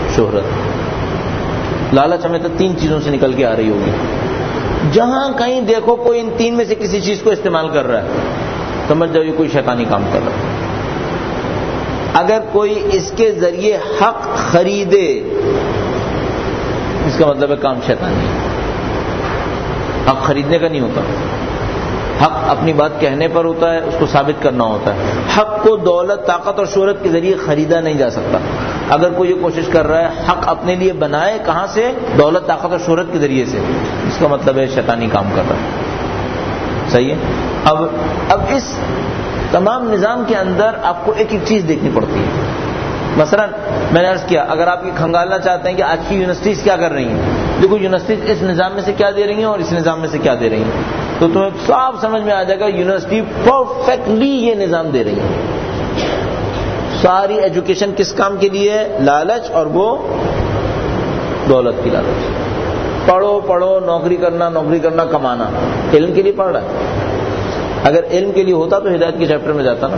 شہرت۔ لالچ ہمیں تو تین چیزوں سے نکل کے آ رہی ہوگی۔ جہاں کہیں دیکھو کوئی ان تین میں سے کسی چیز کو استعمال کر رہا ہے، سمجھ جاؤ یہ کوئی شیطانی کام کر رہا ہے۔ اگر کوئی اس کے ذریعے حق خریدے، اس کا مطلب ہے کام شیطانی ہے۔ حق خریدنے کا نہیں ہوتا، حق اپنی بات کہنے پر ہوتا ہے، اس کو ثابت کرنا ہوتا ہے۔ حق کو دولت، طاقت اور شہرت کے ذریعے خریدا نہیں جا سکتا۔ اگر کوئی یہ کوشش کر رہا ہے حق اپنے لیے بنائے، کہاں سے؟ دولت، طاقت اور شہرت کے ذریعے سے، اس کا مطلب ہے شیطانی کام کر رہا ہے۔ صحیح ہے؟ اب اس تمام نظام کے اندر آپ کو ایک ایک چیز دیکھنی پڑتی ہے۔ مثلا میں نے عرض کیا، اگر آپ یہ کھنگالنا چاہتے ہیں کہ آج کی یونیورسٹیز کیا کر رہی ہیں، دیکھو یونیورسٹیز اس نظام میں سے کیا دے رہی ہیں اور اس نظام میں سے کیا دے رہی ہیں، تو تمہیں صاف سمجھ میں آ جائے گا یونیورسٹی پرفیکٹلی یہ نظام دے رہی ہے۔ ساری ایجوکیشن کس کام کے لیے ہے؟ لالچ، اور وہ دولت کی لالچ۔ پڑھو پڑھو، نوکری کرنا کمانا، علم کے لیے پڑھ رہا ہے۔ اگر علم کے لیے ہوتا تو ہدایت کے چیپٹر میں جاتا نا۔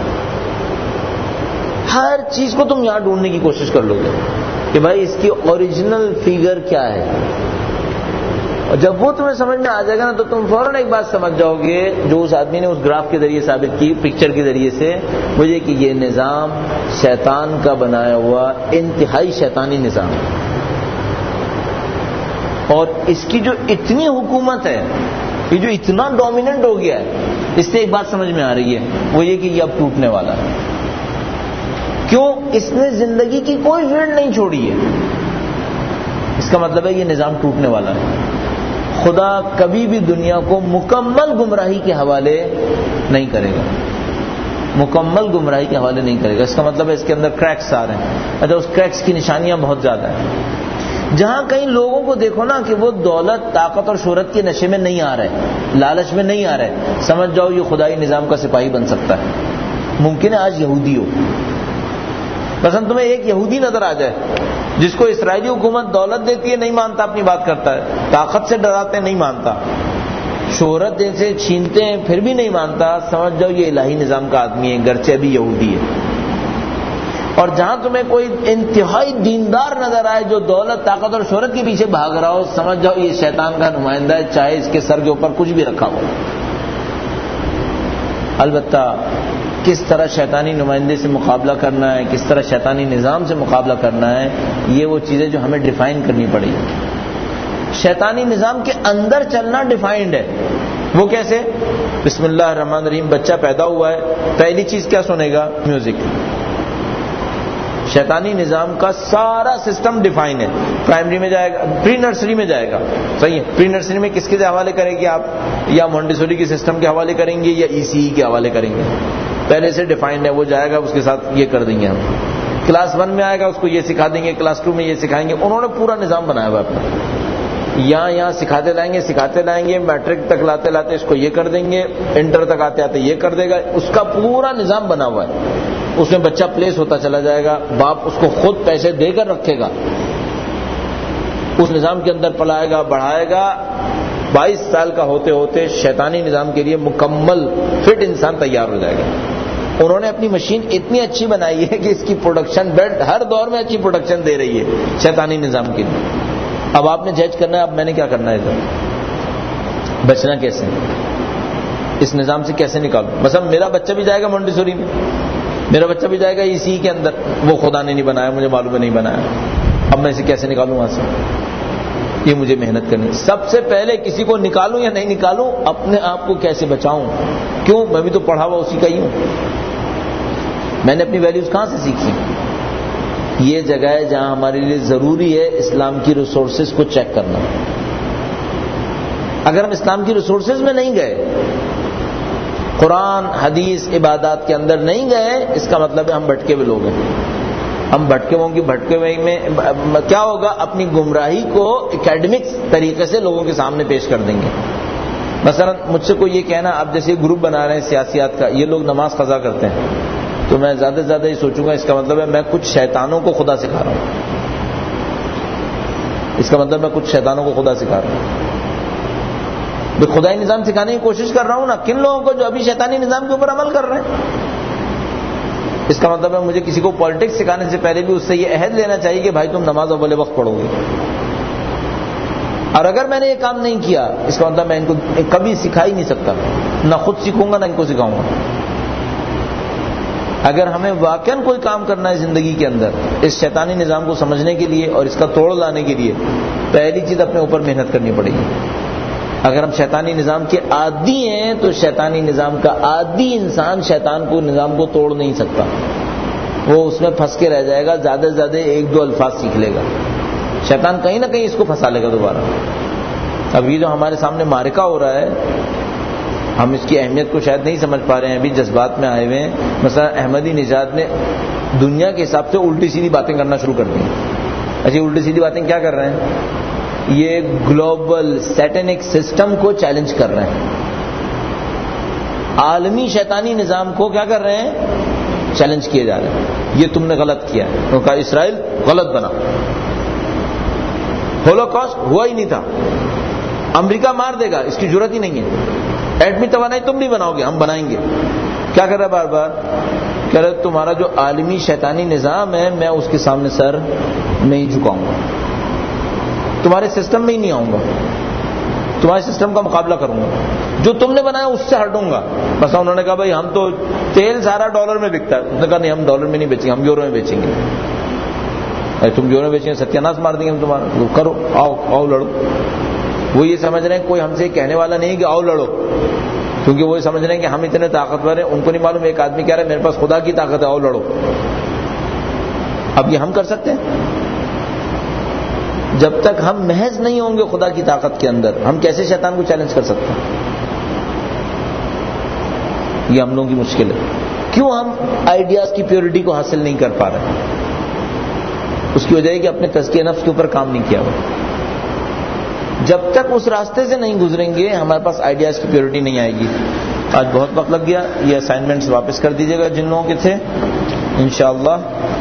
ہر چیز کو تم یہاں ڈھونڈنے کی کوشش کر لو گے کہ بھائی اس کی اوریجنل فیگر کیا ہے، اور جب وہ تمہیں سمجھ میں آ جائے گا نا تو تم فوراً ایک بات سمجھ جاؤ گے جو اس آدمی نے اس گراف کے ذریعے ثابت کی، پکچر کے ذریعے سے، وہ یہ کہ یہ نظام شیطان کا بنایا ہوا انتہائی شیطانی نظام ہے۔ اور اس کی جو اتنی حکومت ہے، یہ جو اتنا ڈومیننٹ ہو گیا ہے، اس سے ایک بات سمجھ میں آ رہی ہے، وہ یہ کہ یہ اب ٹوٹنے والا ہے۔ کیوں؟ اس نے زندگی کی کوئی فیلڈ نہیں چھوڑی ہے، اس کا مطلب ہے یہ نظام ٹوٹنے والا ہے۔ خدا کبھی بھی دنیا کو مکمل گمراہی کے حوالے نہیں کرے گا، مکمل گمراہی کے حوالے نہیں کرے گا۔ اس کا مطلب ہے اس کے اندر کریکس آ رہے ہیں، اچھا اس کریکس کی نشانیاں بہت زیادہ ہیں۔ جہاں کہیں لوگوں کو دیکھو نا کہ وہ دولت، طاقت اور شہرت کے نشے میں نہیں آ رہے، لالچ میں نہیں آ رہے، سمجھ جاؤ یہ خدائی نظام کا سپاہی بن سکتا ہے۔ ممکن ہے آج یہودی ہو، مثلا تمہیں ایک یہودی نظر آ جائے جس کو اسرائیلی حکومت دولت دیتی ہے، نہیں مانتا، اپنی بات کرتا ہے، طاقت سے ڈراتے ہیں، نہیں مانتا، شہرت سے چھینتے ہیں پھر بھی نہیں مانتا، سمجھ جاؤ یہ الہی نظام کا آدمی ہے، گرچہ بھی یہودی ہے۔ اور جہاں تمہیں کوئی انتہائی دیندار نظر آئے جو دولت، طاقت اور شہرت کے پیچھے بھاگ رہا ہو، سمجھ جاؤ یہ شیطان کا نمائندہ ہے، چاہے اس کے سر کے اوپر کچھ بھی رکھا ہو۔ البتہ کس طرح شیطانی نمائندے سے مقابلہ کرنا ہے، کس طرح شیطانی نظام سے مقابلہ کرنا ہے، یہ وہ چیزیں جو ہمیں ڈیفائن کرنی پڑے گی. شیطانی نظام کے اندر چلنا ڈیفائنڈ ہے. وہ کیسے؟ بسم اللہ الرحمن الرحیم، بچہ پیدا ہوا ہے، پہلی چیز کیا سنے گا؟ میوزک. شیطانی نظام کا سارا سسٹم ڈیفائن ہے. پرائمری میں جائے گا، پری نرسری میں جائے گا، صحیح ہے. پری نرسری میں کس کے حوالے کریں گے آپ؟ یا مونٹیسوری کے سسٹم کے حوالے کریں گے یا ECE کے حوالے کریں گے؟ پہلے سے ڈیفائنڈ ہے. وہ جائے گا، اس کے ساتھ یہ کر دیں گے ہم. کلاس 1 میں آئے گا، اس کو یہ سکھا دیں گے، کلاس 2 میں یہ سکھائیں گے. انہوں نے پورا نظام بنایا ہوا اپنا. یہاں سکھاتے لائیں گے، میٹرک تک لاتے اس کو یہ کر دیں گے، انٹر تک آتے یہ کر دے گا. اس کا پورا نظام بنا ہوا ہے. اس میں بچہ پلیس ہوتا چلا جائے گا، باپ اس کو خود پیسے دے کر رکھے گا، اس نظام کے اندر پلائے گا، بڑھائے گا. 22 سال کا ہوتے ہوتے شیطانی نظام کے لیے مکمل فٹ انسان تیار ہو جائے گا. انہوں نے اپنی مشین اتنی اچھی بنائی ہے کہ اس کی پروڈکشن بیڈ ہر دور میں اچھی پروڈکشن دے رہی ہے شیطانی نظام کے لیے. اب آپ نے جج کرنا ہے، اب میں نے کیا کرنا ہے، ادھر بچنا کیسے، اس نظام سے کیسے نکالوں. مثلا میرا بچہ بھی جائے گا مونٹیسوری میں، میرا بچہ بھی جائے گا ECE کے اندر. وہ خدا نے نہیں بنایا، مجھے معلوم ہے نہیں بنایا. اب میں اسے کیسے نکالوں وہاں سے؟ یہ مجھے محنت کرنی ہے. سب سے پہلے کسی کو نکالوں یا نہیں نکالوں، اپنے آپ کو کیسے بچاؤں. کیوں؟ میں بھی تو پڑھا ہوا اسی کا ہی ہوں. میں نے اپنی ویلیوز کہاں سے سیکھی؟ یہ جگہ ہے جہاں ہمارے لیے ضروری ہے اسلام کی ریسورسز کو چیک کرنا. اگر ہم اسلام کی ریسورسز میں نہیں گئے، قرآن حدیث عبادات کے اندر نہیں گئے، اس کا مطلب ہے ہم بھٹکے ہوئے لوگ ہیں. ہم بھٹکے ہوئے میں کیا ہوگا؟ اپنی گمراہی کو اکیڈمکس طریقے سے لوگوں کے سامنے پیش کر دیں گے. مثلا مجھ سے کوئی یہ کہنا، آپ جیسے گروپ بنا رہے ہیں سیاسیات کا، یہ لوگ نماز قضا کرتے ہیں، تو میں زیادہ سے زیادہ یہ سوچوں گا اس کا مطلب ہے میں کچھ شیطانوں کو خدا سکھا رہا ہوں. اس کا مطلب میں کچھ شیطانوں کو خدا سکھا رہا ہوں. خدائی نظام سکھانے کی کوشش کر رہا ہوں نا کن لوگوں کو جو ابھی شیطانی نظام کے اوپر عمل کر رہے ہیں. اس کا مطلب ہے مجھے کسی کو پالیٹکس سکھانے سے پہلے بھی اس سے یہ عہد لینا چاہیے کہ بھائی تم نماز اول وقت پڑھو گے. اور اگر میں نے یہ کام نہیں کیا، اس کا مطلب میں ان کو کبھی سکھا ہی نہیں سکتا، نہ خود سیکھوں گا نہ ان کو سکھاؤں گا. اگر ہمیں واقعاً کوئی کام کرنا ہے زندگی کے اندر اس شیطانی نظام کو سمجھنے کے لیے اور اس کا توڑ لانے کے لیے، پہلی چیز اپنے اوپر محنت کرنی پڑے گی. اگر ہم شیطانی نظام کے عادی ہیں تو شیطانی نظام کا عادی انسان شیطان کو نظام کو توڑ نہیں سکتا. وہ اس میں پھنس کے رہ جائے گا، زیادہ سے زیادہ 1-2 الفاظ سیکھ لے گا. شیطان کہیں نہ کہیں اس کو پھنسا لے گا دوبارہ. اب یہ جو ہمارے سامنے معرکہ ہو رہا ہے، ہم اس کی اہمیت کو شاید نہیں سمجھ پا رہے ہیں، ابھی جذبات میں آئے ہوئے ہیں. مثلا احمدی نژاد نے دنیا کے حساب سے الٹی سیدھی باتیں کرنا شروع کر دی. اچھی الٹی سیدھی باتیں کیا کر رہے ہیں؟ یہ گلوبل سیٹنک سسٹم کو چیلنج کر رہے ہیں. عالمی شیطانی نظام کو کیا کر رہے ہیں؟ چیلنج کیے جا رہے ہیں. یہ تم نے غلط کیا ہے. انہوں نے کہا اسرائیل غلط بنا، ہولوکاسٹ ہوا ہی نہیں تھا، امریکہ مار دے گا، اس کی ضرورت ہی نہیں ہے، ایٹمی توانائی تم نہیں بناؤ گے، ہم بنائیں گے. کیا کر رہا ہے؟ بار بار کہہ رہے تمہارا جو عالمی شیطانی نظام ہے میں اس کے سامنے سر نہیں جھکاؤں گا، تمہارے سسٹم میں ہی نہیں آؤں گا، تمہارے سسٹم کا مقابلہ کروں گا، جو تم نے بنایا اس سے ہٹوں گا. بس انہوں نے کہا بھائی ہم تو تیل سارا ڈالر میں بکتا ہے. انہوں نے کہا نہیں ہم ڈالر میں نہیں بیچیں گے، ہم یورو میں بیچیں گے. تم یورو میں بیچیں گے ستیہ ناش مار دیں گے ہم تمہارا. کرو، آؤ لڑو. وہ یہ سمجھ رہے ہیں کوئی ہم سے کہنے والا نہیں کہ آؤ لڑو، کیونکہ وہ یہ سمجھ رہے ہیں کہ ہم اتنے طاقتور ہیں. ان کو نہیں معلوم ایک آدمی کہہ رہا ہے میرے پاس خدا کی طاقت ہے، آؤ لڑو. اب یہ ہم کر سکتے ہیں؟ جب تک ہم محض نہیں ہوں گے خدا کی طاقت کے اندر، ہم کیسے شیطان کو چیلنج کر سکتے ہیں؟ یہ ہم لوگوں کی مشکل ہے. کیوں ہم آئیڈیاز کی پیورٹی کو حاصل نہیں کر پا رہے؟ اس کی وجہ ہے کہ اپنے تزکیہ نفس کے اوپر کام نہیں کیا ہوا. جب تک اس راستے سے نہیں گزریں گے ہمارے پاس آئیڈیاز کی پیورٹی نہیں آئے گی. آج بہت وقت لگ گیا. یہ اسائنمنٹس واپس کر دیجیے گا جن لوگوں کے تھے انشاءاللہ.